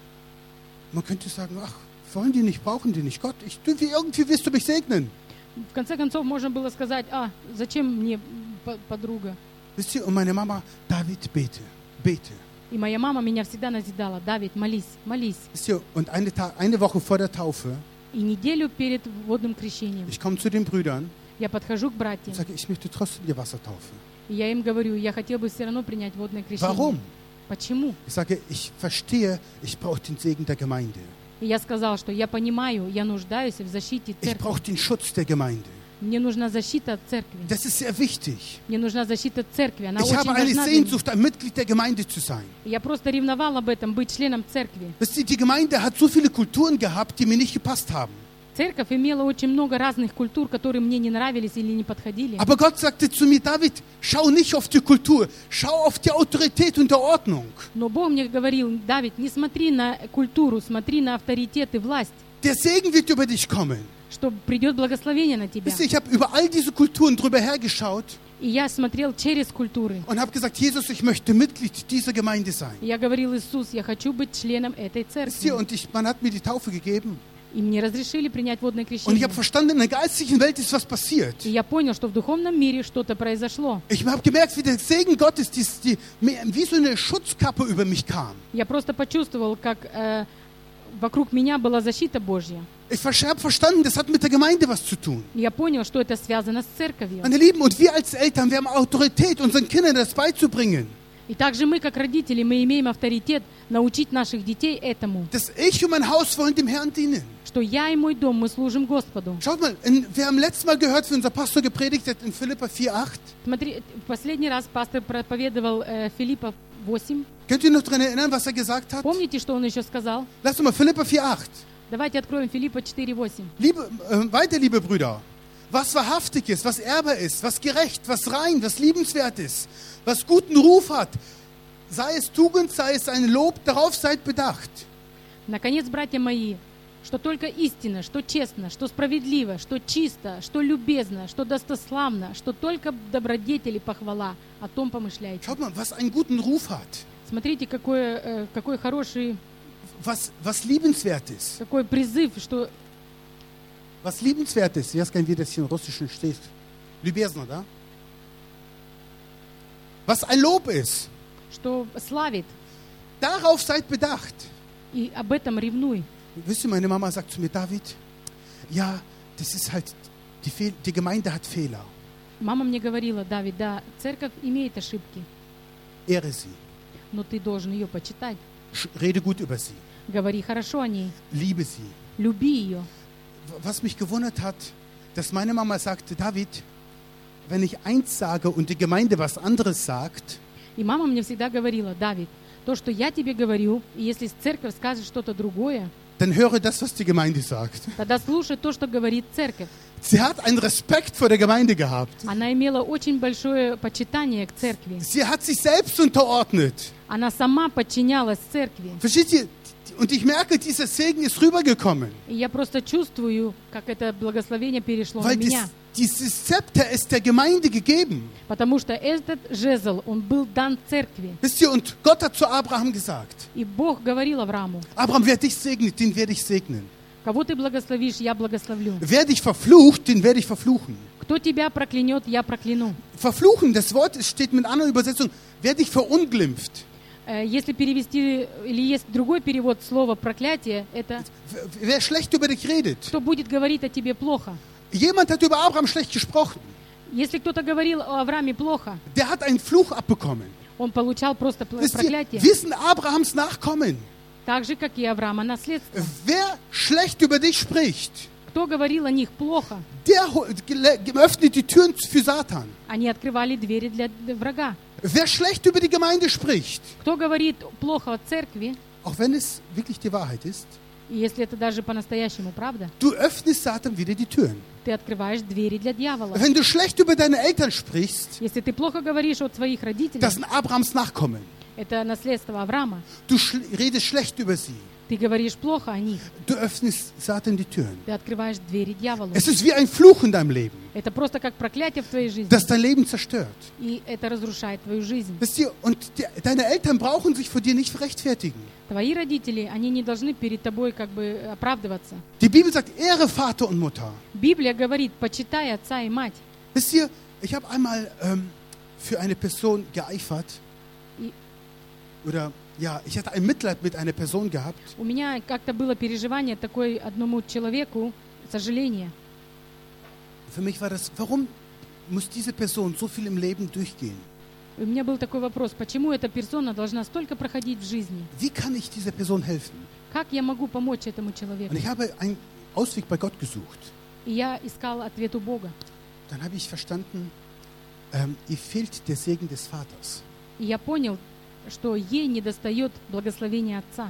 Speaker 1: man könnte sagen, ach, wollen die nicht, brauchen die nicht. Gott, ich, du, wie, irgendwie wirst du mich segnen.
Speaker 2: В конце концов, можно было сказать: а, зачем мне по- подруга?
Speaker 1: Wisst ihr, und meine Mama, David, bete, bete.
Speaker 2: И моя мама меня всегда назидала: Давид, молись, молись.
Speaker 1: Wisst ihr, und eine, Tag, eine Woche vor der Taufe,
Speaker 2: И неделю перед водным крещением
Speaker 1: ich komme zu den Brüdern
Speaker 2: я подхожу к братьям,
Speaker 1: und sage, ich möchte trotzdem die Wassertaufe.
Speaker 2: и я им говорю: я хотел бы все равно принять водное крещение.
Speaker 1: Warum?
Speaker 2: Почему?
Speaker 1: Ich sage, ich verstehe, ich brauche den Segen der Gemeinde.
Speaker 2: И я сказал, что я понимаю, я нуждаюсь в защите
Speaker 1: Ich
Speaker 2: церкви.
Speaker 1: brauche den Schutz der Gemeinde.
Speaker 2: Мне нужна защита от церкви.
Speaker 1: Das ist sehr wichtig.
Speaker 2: Мне нужна защита церкви. Она
Speaker 1: Ich
Speaker 2: очень
Speaker 1: habe eine
Speaker 2: важна для меня.
Speaker 1: Sehnsucht, ein Mitglied der Gemeinde zu sein.
Speaker 2: Я просто ревновал об этом, быть членом церкви.
Speaker 1: Wisst ihr, die Gemeinde hat so viele Kulturen gehabt, die mir nicht gepasst haben.
Speaker 2: Церковь имела очень много разных культур, которые мне не нравились или не подходили.
Speaker 1: Aber Gott sagte zu mir, David, schau nicht auf die Kultur, schau auf die Autorität und der Ordnung.
Speaker 2: Но Бог мне говорил: Давид, не смотри на культуру, смотри на авторитет и власть,
Speaker 1: Der Segen wird über dich kommen.
Speaker 2: что придет благословение на тебя.
Speaker 1: Wisst ihr, ich habe über all diese Kulturen drüber hergeschaut
Speaker 2: И я смотрел через культуры.
Speaker 1: und habe gesagt, Jesus, ich möchte Mitglied dieser Gemeinde sein.
Speaker 2: И я говорил: Иисус, я хочу быть членом этой
Speaker 1: Wisst ihr,
Speaker 2: церкви.
Speaker 1: und ich, man hat mir die Taufe gegeben.
Speaker 2: И мне разрешили принять водное
Speaker 1: Und ich
Speaker 2: крещение.
Speaker 1: habe verstanden, in der geistigen Welt ist was passiert.
Speaker 2: И я понял, что в духовном мире что-то произошло.
Speaker 1: Ich habe gemerkt, wie der Segen Gottes, die, die, wie so eine Schutzkappe über mich kam.
Speaker 2: Я просто почувствовал, как э, вокруг меня была защита Божья.
Speaker 1: Ich habe verstanden, das hat mit der Gemeinde was zu tun.
Speaker 2: И я понял, что это связано с церковью.
Speaker 1: Meine Lieben, und wir als Eltern, wir haben Autorität, unseren Kindern das beizubringen.
Speaker 2: И также мы, как родители, мы имеем авторитет научить наших детей этому,
Speaker 1: Dass ich und mein Haus wollen dem Herrn dienen.
Speaker 2: что я и мой dom, мы служим Господу.
Speaker 1: Schaut mal, in, wir haben letztes Mal gehört, wie unser Pastor gepredigt hat in Philipper vier acht.
Speaker 2: Смотри, в последний раз пастор проповедовал э, Филиппа восемь.
Speaker 1: Könnt ihr noch daran erinnern, was er gesagt hat?
Speaker 2: Помните, что он еще сказал?
Speaker 1: Lass uns mal Philipper vier acht.
Speaker 2: Давайте откроем Филиппа четыре восемь.
Speaker 1: Liebe, äh, weiter, liebe Brüder. Was wahrhaftig ist, was ehrbar ist, was gerecht, was rein, was liebenswert ist, was guten Ruf hat, sei es Tugend, sei es ein Lob, darauf seid bedacht.
Speaker 2: Наконец, братья мои, что только истинно, что честно, что справедливо, что чисто, что любезно, что достославно, что только добродетель и похвала, о том помышляйте.
Speaker 1: Schaut mal, was einen guten Ruf hat,
Speaker 2: Смотрите, какой, э, какой хороший,
Speaker 1: was, was liebenswert ist.
Speaker 2: какой призыв, что
Speaker 1: Was liebenswert ist, ich weiß gar nicht, wie das hier im Russischen steht. Любезно, да? Was ein Lob ist,
Speaker 2: что славит,
Speaker 1: darauf seid bedacht.
Speaker 2: и об этом ревнуй.
Speaker 1: Wisst ihr, meine Mama sagt zu mir, David, ja, das ist halt, die, Fehl die Gemeinde hat Fehler.
Speaker 2: Мама мне говорила: Давид, да, церковь имеет ошибки,
Speaker 1: Ehre sie.
Speaker 2: но ты должен ее почитать.
Speaker 1: Sch- Rede gut über sie.
Speaker 2: Говори хорошо о ней,
Speaker 1: Liebe sie.
Speaker 2: люби ее.
Speaker 1: Was mich gewundert hat, dass meine Mama sagte, David, wenn ich eins sage und die Gemeinde was anderes sagt,
Speaker 2: И мама мне всегда говорила: Давид, то, что я тебе говорю, и если церковь скажет что-то другое,
Speaker 1: dann höre das, was die Gemeinde sagt.
Speaker 2: тогда слушай то, что говорит церковь.
Speaker 1: Sie hat einen Respekt vor der Gemeinde gehabt.
Speaker 2: Она имела очень большое почитание к церкви.
Speaker 1: Sie hat sich selbst unterordnet.
Speaker 2: Она сама подчинялась церкви.
Speaker 1: Versteht ihr? Und ich merke, dieser Segen ist rübergekommen.
Speaker 2: И я просто чувствую, как это благословение перешло
Speaker 1: Weil
Speaker 2: на меня.
Speaker 1: dies, dieses Zepter ist der Gemeinde gegeben.
Speaker 2: Потому что этот жезл, он был дан церкви.
Speaker 1: Wisst ihr, und Gott hat zu Abraham gesagt,
Speaker 2: И Бог говорил Аврааму:
Speaker 1: Abraham, wer dich segnet, den werde ich segnen.
Speaker 2: кого ты благословишь, я благословлю.
Speaker 1: Wer dich verflucht, den werde ich verfluchen.
Speaker 2: Кто тебя проклянет, я прокляну.
Speaker 1: Verfluchen, das Wort es steht mit anderer Übersetzung, wer dich verunglimpft.
Speaker 2: Э, Если перевести, или есть другой перевод слова проклятие, это
Speaker 1: Wer schlecht über dich redet.
Speaker 2: кто будет говорить о тебе плохо.
Speaker 1: Jemand hat über Abraham schlecht gesprochen.
Speaker 2: Если кто-то говорил о Аврааме плохо,
Speaker 1: Der hat einen Fluch abbekommen.
Speaker 2: он получал просто пл-
Speaker 1: Wisst ihr,
Speaker 2: проклятие.
Speaker 1: wir sind Abrahams Nachkommen.
Speaker 2: Так же, как и Авраама наследство.
Speaker 1: Wer schlecht über dich spricht,
Speaker 2: Кто говорил о них плохо,
Speaker 1: der ho- gele- öffnet die Türen für Satan.
Speaker 2: они открывали двери для врага.
Speaker 1: Wer schlecht über die Gemeinde spricht,
Speaker 2: Кто говорит плохо о церкви,
Speaker 1: auch wenn es wirklich die Wahrheit ist,
Speaker 2: и если это даже по-настоящему правда,
Speaker 1: du öffnest Satan wieder die Türen.
Speaker 2: ты открываешь двери для дьявола.
Speaker 1: Wenn du schlecht über deine Eltern sprichst,
Speaker 2: Если ты плохо говоришь о своих родителях,
Speaker 1: das sind Abrahams Nachkommen.
Speaker 2: это наследство Авраама,
Speaker 1: Du schl- redest schlecht über sie.
Speaker 2: ты говоришь плохо о них,
Speaker 1: Du öffnest Satan die Türen.
Speaker 2: ты открываешь двери дьяволу.
Speaker 1: Es ist wie ein Fluch in deinem Leben,
Speaker 2: Это просто как проклятие в твоей жизни,
Speaker 1: das dein Leben zerstört.
Speaker 2: и это разрушает твою жизнь.
Speaker 1: Wisst ihr, und die, deine Eltern brauchen sich vor dir nicht rechtfertigen.
Speaker 2: Твои родители, они не должны перед тобой как бы оправдываться.
Speaker 1: Die Bibel sagt, ehre Vater und Mutter.
Speaker 2: Библия говорит: почитай отца и мать.
Speaker 1: Wisst ihr, ich habe einmal ähm, für eine Person geeifert.
Speaker 2: И
Speaker 1: Oder ja, ich hatte ein Mitleid mit einer Person gehabt.
Speaker 2: у меня как-то было переживание такой одному человеку, сожаление.
Speaker 1: Für mich war das, warum muss diese Person so viel im Leben durchgehen?
Speaker 2: И у меня был такой вопрос: почему эта персона должна столько проходить в жизни?
Speaker 1: Wie kann ich dieser Person helfen?
Speaker 2: Как я могу помочь этому человеку?
Speaker 1: Und ich habe einen Ausweg bei Gott gesucht.
Speaker 2: И я искал ответ у Бога.
Speaker 1: Dann habe ich verstanden, ähm, ihr fehlt der Segen des Vaters.
Speaker 2: И я понял, что ей недостает благословения отца,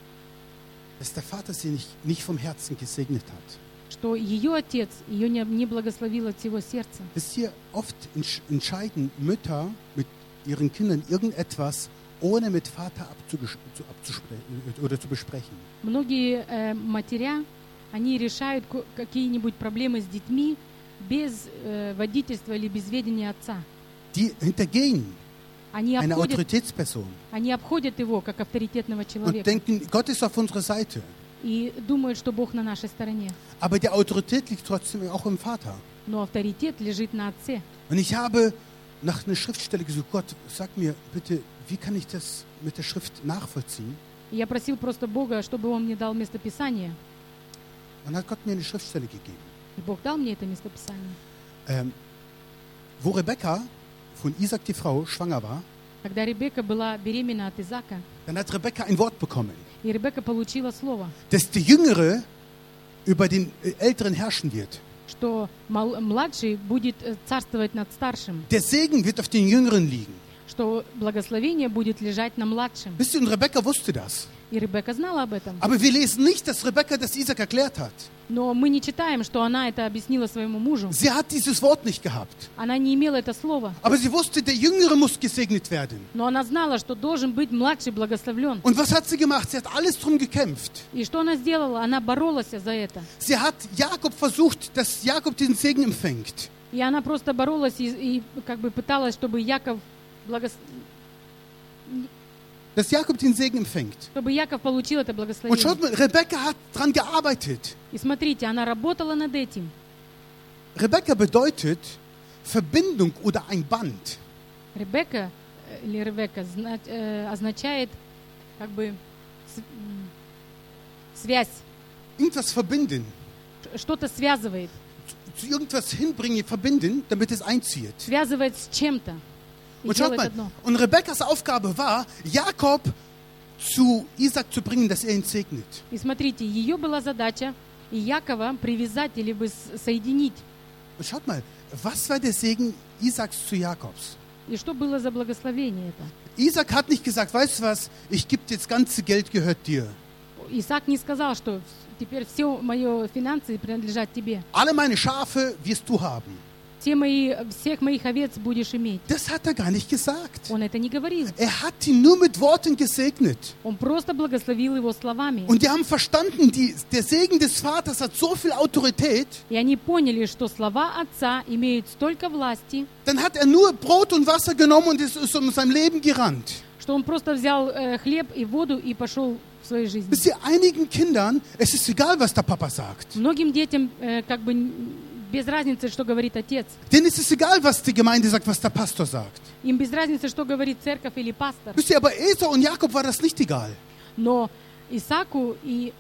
Speaker 1: Dass der Vater sie nicht, nicht vom Herzen gesegnet hat.
Speaker 2: что ее отец ее не, не благословил от всего сердца.
Speaker 1: Wisst ihr, oft entsch- entscheiden Mütter mit ihren Kindern irgendetwas, ohne mit Vater abzuges- zu, abzuspre- oder zu besprechen.
Speaker 2: Многие э, матеря, они решают ко- какие-нибудь проблемы с детьми без э, водительства или без ведения отца.
Speaker 1: Die hintergehen
Speaker 2: Они
Speaker 1: eine
Speaker 2: обходят,
Speaker 1: Autoritätsperson
Speaker 2: они обходят его как авторитетного
Speaker 1: und
Speaker 2: человека
Speaker 1: denken, Gott ist auf unserer Seite.
Speaker 2: и думают, что Бог на нашей стороне.
Speaker 1: Aber die Autorität liegt trotzdem auch im Vater.
Speaker 2: Но авторитет лежит на отце.
Speaker 1: Und ich habe nach einer Schriftstelle gesucht, Gott, sag mir bitte, wie kann ich das mit der Schrift nachvollziehen?
Speaker 2: И я просил просто Бога, чтобы Он мне дал местописание.
Speaker 1: Dann hat Gott mir eine Schriftstelle gegeben,
Speaker 2: И Бог дал мне это местописание.
Speaker 1: ähm, wo Rebekka von Isaac die Frau schwanger war.
Speaker 2: Когда Ребекка была беременна от Изака,
Speaker 1: Dann hat Rebekka ein Wort bekommen,
Speaker 2: и Ребекка получила слово,
Speaker 1: dass der Jüngere über den äh, Älteren herrschen wird.
Speaker 2: что мал- младший будет э, царствовать над старшим,
Speaker 1: Der Segen wird auf den Jüngeren liegen.
Speaker 2: что благословение будет лежать на младшем.
Speaker 1: Wisst ihr, und Rebekka wusste das.
Speaker 2: И Ребекка знала об этом.
Speaker 1: Aber wir lesen nicht, dass Rebekka das Isaac erklärt hat.
Speaker 2: Но мы не читаем, что она это объяснила своему мужу.
Speaker 1: Sie hat dieses Wort nicht gehabt.
Speaker 2: Она не имела это слова.
Speaker 1: Aber sie wusste, der Jüngere muss gesegnet werden.
Speaker 2: Но она знала, что должен быть младший благословлен.
Speaker 1: Und was hat sie gemacht? Sie hat alles drum gekämpft.
Speaker 2: И что она сделала? Она боролась за это.
Speaker 1: Sie hat Jakob versucht, dass Jakob diesen Segen empfängt.
Speaker 2: И она просто боролась и, и как бы пыталась, чтобы Яков благос...
Speaker 1: Dass Jakob den Segen empfängt.
Speaker 2: чтобы Яков получил это
Speaker 1: Und
Speaker 2: благословение.
Speaker 1: schaut mal, Rebekka hat dran gearbeitet.
Speaker 2: И смотрите, она работала над этим.
Speaker 1: Rebekka bedeutet Verbindung oder ein Band.
Speaker 2: Ребекка э, или Ребекка зна- э, означает как бы с- м, связь,
Speaker 1: Irgendwas verbinden.
Speaker 2: Ш- что-то связывает,
Speaker 1: Zu irgendwas hinbringen, verbinden, damit es einzieht.
Speaker 2: связывает с чем-то. И
Speaker 1: Und schaut
Speaker 2: делает
Speaker 1: mal,
Speaker 2: одно.
Speaker 1: und Rebekkas Aufgabe war, Jakob zu Isaac zu bringen, dass er ihn segnet.
Speaker 2: И смотрите, ее была задача и Якова привязать или бы с- соединить.
Speaker 1: Und schaut mal, was war der Segen Isaaks zu Jakobs?
Speaker 2: И что было за благословение это?
Speaker 1: Isaac hat nicht gesagt, weißt du was, ich gebe dir das ganze Geld, gehört dir.
Speaker 2: Исаак не сказал, что теперь все мои финансы принадлежат тебе.
Speaker 1: Alle meine Schafe wirst du haben.
Speaker 2: Все мои, всех моих овец будешь иметь.
Speaker 1: Das hat er gar nicht gesagt.
Speaker 2: Он это не говорил.
Speaker 1: Er hat ihn nur mit Worten gesegnet.
Speaker 2: Он просто благословил его словами.
Speaker 1: Und die haben verstanden, die, der Segen des Vaters hat so viel Autorität.
Speaker 2: И они поняли, что слова отца имеют столько власти,
Speaker 1: Dann hat er nur Brot und Wasser genommen und ist, ist um sein Leben gerannt.
Speaker 2: что он просто взял э, хлеб и воду и пошел в своей жизни.
Speaker 1: Wisst ihr, einigen Kindern, es ist egal, was der Papa sagt.
Speaker 2: Многим детям э, как бы н- без разницы, что говорит отец.
Speaker 1: Denen ist es egal, was die Gemeinde sagt, was der Pastor sagt.
Speaker 2: Им без разницы, что говорит церковь или пастор.
Speaker 1: Wisst ihr, aber Esau und Jakob war das nicht egal.
Speaker 2: Но Исааку и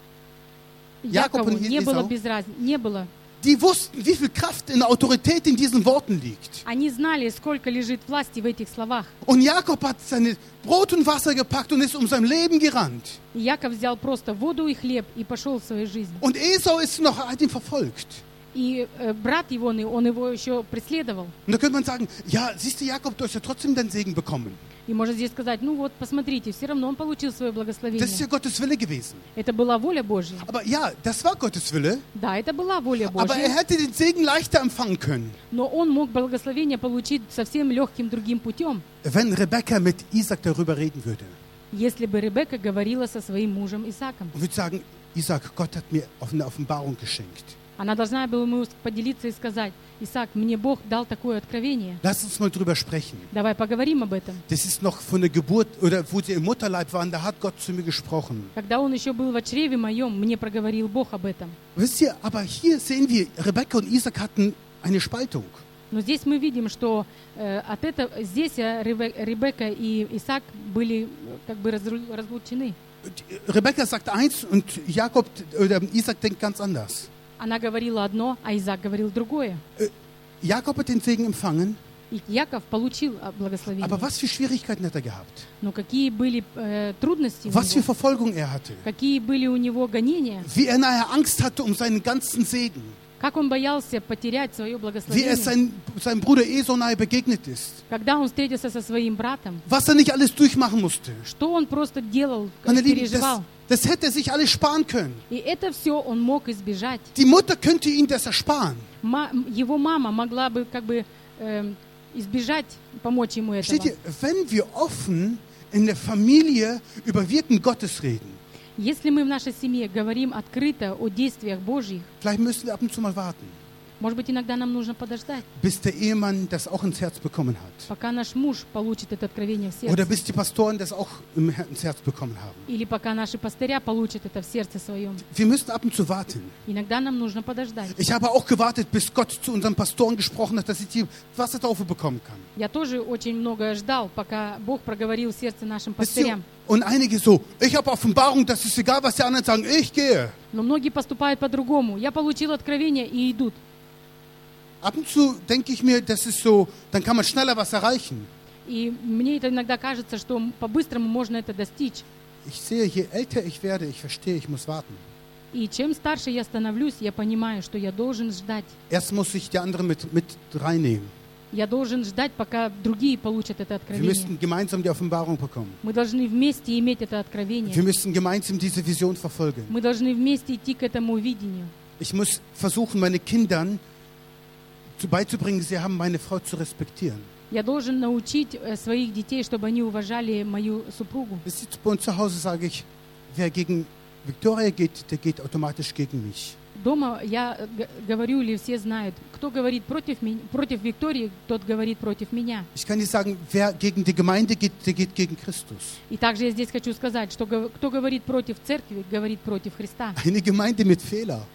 Speaker 1: Яков
Speaker 2: Якову
Speaker 1: и
Speaker 2: не было
Speaker 1: Исау.
Speaker 2: без разницы, не было.
Speaker 1: Die wussten, wie viel Kraft in Autorität in diesen Worten liegt.
Speaker 2: Они знали, сколько лежит власти в этих словах.
Speaker 1: Und Jakob hat seine Brot und Wasser gepackt und ist um sein Leben gerannt.
Speaker 2: И Яков взял просто воду и хлеб и пошел в свою жизнь.
Speaker 1: Und Esau ist noch, hat ihn verfolgt.
Speaker 2: И э, брат его, он он его еще преследовал.
Speaker 1: Und da könnte man sagen, ja, siehst du, Jakob, du hast ja trotzdem deinen Segen bekommen.
Speaker 2: И можно здесь сказать, ну вот, посмотрите, все равно он получил свое
Speaker 1: Das ist
Speaker 2: благословение.
Speaker 1: ja Gottes Wille gewesen.
Speaker 2: Это была воля Божья.
Speaker 1: Aber ja, das war Gottes Wille.
Speaker 2: Да, это была воля
Speaker 1: Aber er
Speaker 2: Божья.
Speaker 1: hätte den Segen leichter empfangen können,
Speaker 2: Но он мог благословение получить совсем легким другим путем,
Speaker 1: wenn Rebekka mit Isaac darüber reden würde.
Speaker 2: если бы Ребекка говорила со своим мужем Исааком.
Speaker 1: Und würde sagen, Isaac, Gott hat mir eine Offenbarung geschenkt.
Speaker 2: Она должна была ему поделиться и сказать, Исаак, мне Бог дал такое откровение.
Speaker 1: Lass uns mal drüber sprechen.
Speaker 2: Давай поговорим об этом.
Speaker 1: Das ist noch von der Geburt, oder wo sie im Mutterleib waren, da hat Gott zu mir gesprochen.
Speaker 2: Когда он еще был в чреве моем, мне проговорил Бог об этом.
Speaker 1: Wisst ihr, aber hier sehen wir, Rebekka und Isaac hatten eine Spaltung.
Speaker 2: Но здесь мы видим, что э, от этого, здесь э, Ребе- Ребекка и Исаак были э, как бы разру- разлучены.
Speaker 1: Rebekka sagt eins und Jakob oder Isaac denkt ganz anders.
Speaker 2: Она говорила одно, а Изаак говорил другое.
Speaker 1: Jakob hat den Segen empfangen,
Speaker 2: И Яков получил а, благословение.
Speaker 1: aber was für Schwierigkeiten hat er gehabt?
Speaker 2: Но какие были э, трудности у
Speaker 1: Was für
Speaker 2: него,
Speaker 1: Verfolgung er hatte?
Speaker 2: какие были у него гонения,
Speaker 1: Wie er nachher Angst hatte um seinen ganzen Segen.
Speaker 2: как он боялся потерять свое
Speaker 1: Wie er
Speaker 2: благословение,
Speaker 1: sein, seinem Bruder Esau nahe begegnet ist.
Speaker 2: когда он встретился со своим братом,
Speaker 1: Was er nicht alles durchmachen musste.
Speaker 2: что он просто делал,
Speaker 1: Meine Lieben, das,
Speaker 2: переживал.
Speaker 1: das hätte er sich alles sparen können.
Speaker 2: И это все он мог избежать.
Speaker 1: Die Mutter könnte ihn das ersparen.
Speaker 2: Ма- его мама могла бы как бы эм, избежать, помочь ему этого.
Speaker 1: Versteht ihr, wenn wir offen in der Familie über Wirken Gottes reden,
Speaker 2: Если мы в нашей семье говорим открыто о действиях Божьих,
Speaker 1: vielleicht müssen wir ab und zu mal warten,
Speaker 2: может быть, иногда нам нужно подождать,
Speaker 1: bis der Ehemann das auch ins Herz bekommen hat.
Speaker 2: пока наш муж получит это откровение в
Speaker 1: Oder
Speaker 2: сердце.
Speaker 1: bis die Pastoren das auch im Her- ins Herz bekommen haben.
Speaker 2: Или пока наши пастыря получат это в сердце своем.
Speaker 1: Wir müssen ab und zu warten.
Speaker 2: Иногда нам нужно подождать.
Speaker 1: Ich habe auch gewartet, bis Gott zu unseren Pastoren gesprochen hat, dass ich die Wassertaufe bekommen kann.
Speaker 2: Я тоже очень много ждал, пока Бог проговорил в сердце нашим
Speaker 1: Wisst ihr,
Speaker 2: пастырям.
Speaker 1: und einige so, ich habe Offenbarung, das ist egal, was die anderen sagen, ich gehe.
Speaker 2: Но многие поступают по-другому. Я получил откровение и идут.
Speaker 1: Ab und zu denke ich mir, das ist so, dann kann man schneller was erreichen.
Speaker 2: И мне это иногда кажется, что по-быстрому можно это достичь.
Speaker 1: Ich sehe, je älter ich werde, ich verstehe, ich muss warten.
Speaker 2: И чем старше я становлюсь, я понимаю, что я должен ждать.
Speaker 1: Erst muss ich die anderen mit, mit reinnehmen.
Speaker 2: Я должен ждать, пока другие получат это
Speaker 1: Wir
Speaker 2: откровение.
Speaker 1: müssten gemeinsam die Offenbarung bekommen.
Speaker 2: Мы должны вместе иметь это
Speaker 1: Wir
Speaker 2: откровение.
Speaker 1: müssen gemeinsam diese Vision verfolgen.
Speaker 2: Мы должны вместе идти к этому видению.
Speaker 1: Ich muss versuchen, meine Kindern zu beizubringen, sie haben meine Frau zu respektieren.
Speaker 2: Я должен научить э, своих детей, чтобы они уважали мою супругу.
Speaker 1: Wisst ihr, bei uns zu Hause sage ich, wer gegen Victoria geht, der geht automatisch gegen mich.
Speaker 2: Дома я э, г- говорю, или все знают, кто говорит против, меня, против Виктории, тот говорит против меня.
Speaker 1: Ich kann dir sagen, wer gegen die Gemeinde geht, der geht gegen Christus.
Speaker 2: И также я здесь хочу сказать, что гов- кто говорит против церкви, говорит против Христа.
Speaker 1: Eine Gemeinde mit Fehler.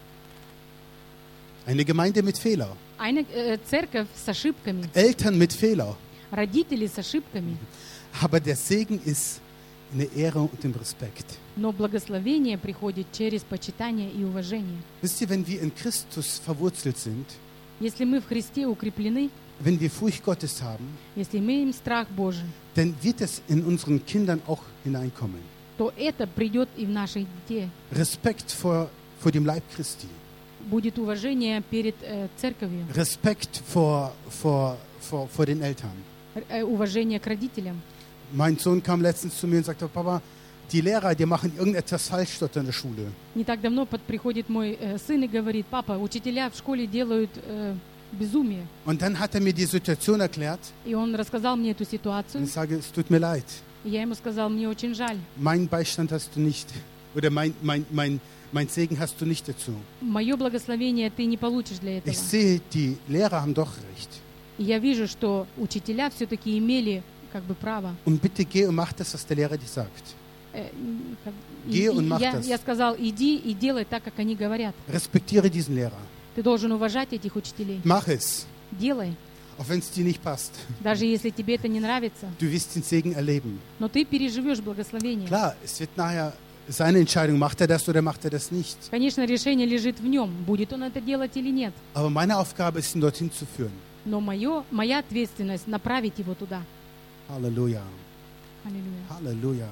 Speaker 1: Eine Gemeinde mit Fehler.
Speaker 2: Eine э, церковь с ошибками,
Speaker 1: Eltern mit Fehler.
Speaker 2: родители с ошибками,
Speaker 1: Aber der Segen ist in der Ehre und im Respekt.
Speaker 2: но благословение приходит через почитание и уважение.
Speaker 1: Wisst ihr, wenn wir in Christus verwurzelt sind,
Speaker 2: Если мы в Христе укреплены,
Speaker 1: wenn wir Furcht Gottes haben,
Speaker 2: если мы имеем страх Божий,
Speaker 1: dann wird es in unseren Kindern auch hineinkommen.
Speaker 2: то это придет и в наших детей.
Speaker 1: Respekt vor, vor dem Leib Christi.
Speaker 2: Будет уважение перед э, церковью,
Speaker 1: Respekt vor, vor, vor, vor den Eltern.
Speaker 2: э, уважение к родителям.
Speaker 1: Mein Sohn kam letztens zu mir und sagte, Papa, die Lehrer, die machen irgendetwas falsch dort in der Schule.
Speaker 2: Не так давно под, приходит мой э, сын и говорит: папа, учителя в школе делают э, безумие.
Speaker 1: Und dann hat er mir die Situation erklärt
Speaker 2: И он рассказал мне эту
Speaker 1: und
Speaker 2: ситуацию.
Speaker 1: ich sage, es tut mir leid.
Speaker 2: И я ему сказал: мне очень жаль.
Speaker 1: Meinen Beistand hast du nicht. Oder mein, mein, mein, mein Segen hast du nicht dazu.
Speaker 2: Мое благословение ты не получишь для этого.
Speaker 1: Ich sehe, die Lehrer haben doch recht.
Speaker 2: И я вижу, что учителя все-таки имели как бы право.
Speaker 1: Und bitte geh und mach das, was der Lehrer dir sagt.
Speaker 2: Э, как- и-
Speaker 1: Geh
Speaker 2: и
Speaker 1: und mach
Speaker 2: я,
Speaker 1: das.
Speaker 2: я сказал: иди и делай так, как они говорят.
Speaker 1: Respektiere diesen Lehrer.
Speaker 2: Ты должен уважать этих учителей.
Speaker 1: Mach es,
Speaker 2: Делай,
Speaker 1: auch wenn es dir nicht passt.
Speaker 2: даже если тебе это не нравится.
Speaker 1: Du wirst den Segen erleben.
Speaker 2: Но ты переживешь благословение.
Speaker 1: Klar, es wird nachher seine Entscheidung, macht er das oder macht er das nicht.
Speaker 2: Конечно, решение лежит в нем, будет он это делать или нет.
Speaker 1: Aber meine Aufgabe ist, ihn dorthin zu führen.
Speaker 2: Но мое, моя ответственность направить его туда.
Speaker 1: Halleluja.
Speaker 2: Аллилуйя.
Speaker 1: Halleluja.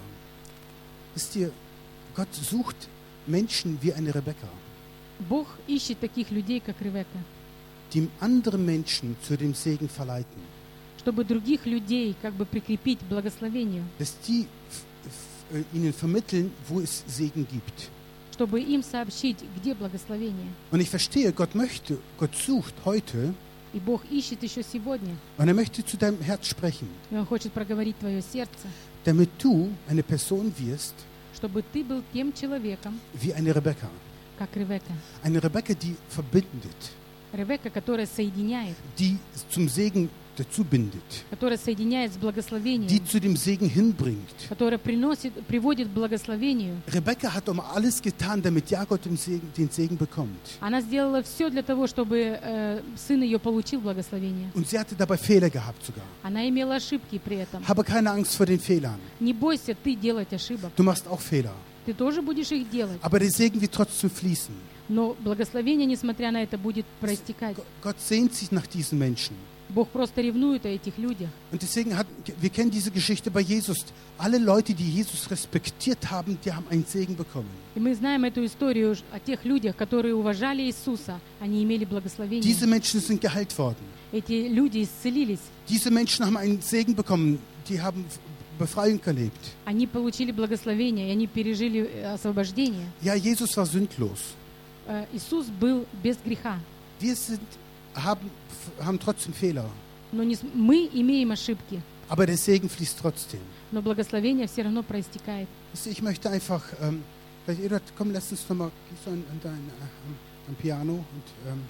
Speaker 1: Wisst ihr, Gott sucht Menschen wie eine Rebekka,
Speaker 2: Бог ищет таких людей, как Ревекка,
Speaker 1: die andere Menschen zu dem Segen verleiten.
Speaker 2: чтобы других людей как бы прикрепить к благословению,
Speaker 1: Dass die f- f- äh, ihnen vermitteln, wo es Segen gibt.
Speaker 2: чтобы им сообщить, где благословение.
Speaker 1: Und ich verstehe, Gott möchte, Gott sucht heute
Speaker 2: И Бог ищет еще сегодня,
Speaker 1: und er möchte zu deinem Herz sprechen,
Speaker 2: и Он хочет проговорить твое сердце,
Speaker 1: damit du eine Person wirst
Speaker 2: чтобы ты был тем человеком,
Speaker 1: wie eine Rebekka.
Speaker 2: как Ревекка.
Speaker 1: Eine Rebekka, die verbindet,
Speaker 2: Ревекка, которая соединяет,
Speaker 1: die zum Segen dazu bindet,
Speaker 2: которая соединяет с благословением,
Speaker 1: die zu dem Segen hinbringt.
Speaker 2: которая приносит, приводит к благословению.
Speaker 1: Rebekka hat um alles getan, damit Jakob den Segen, den Segen bekommt.
Speaker 2: Она сделала все для того, чтобы э, сын ее получил благословение.
Speaker 1: Und sie hatte dabei Fehler gehabt sogar.
Speaker 2: Она имела ошибки при этом.
Speaker 1: Habe keine Angst vor den Fehlern.
Speaker 2: Не бойся ты делать ошибок.
Speaker 1: Du machst auch Fehler.
Speaker 2: Ты тоже будешь их делать.
Speaker 1: Aber der Segen wird trotzdem fließen.
Speaker 2: Но благословение, несмотря на это, будет проистекать.
Speaker 1: G- Gott sehnt sich nach diesen Menschen.
Speaker 2: Бог просто ревнует о этих людях.
Speaker 1: Und deswegen hat, wir kennen diese Geschichte bei Jesus. Alle Leute, die Jesus respektiert haben, die haben einen Segen bekommen.
Speaker 2: И мы знаем эту историю о тех людях, которые уважали Иисуса. Они имели благословение.
Speaker 1: Diese Menschen sind geheilt worden.
Speaker 2: Эти люди исцелились.
Speaker 1: Diese Menschen haben einen Segen bekommen. Die haben Befreiung erlebt.
Speaker 2: Они получили благословение, и они пережили э, освобождение.
Speaker 1: Ja, Jesus war sündlos.
Speaker 2: Э, Иисус был без греха.
Speaker 1: Wir sind, haben, haben trotzdem Fehler.
Speaker 2: Но не с- мы имеем ошибки,
Speaker 1: Aber der Segen fließt trotzdem.
Speaker 2: но благословение все равно проистекает.
Speaker 1: Wisst ihr, ich möchte einfach, ähm, vielleicht Eduard, komm, lass uns nochmal so an, an dein äh, am, am Piano. Und, ähm,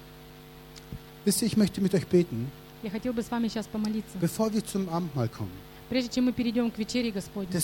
Speaker 1: wisst ihr, ich möchte mit euch beten,
Speaker 2: Я хотел бы с вами сейчас помолиться.
Speaker 1: bevor wir zum Abendmahl kommen.
Speaker 2: Прежде чем мы перейдем к вечере Господней,
Speaker 1: Der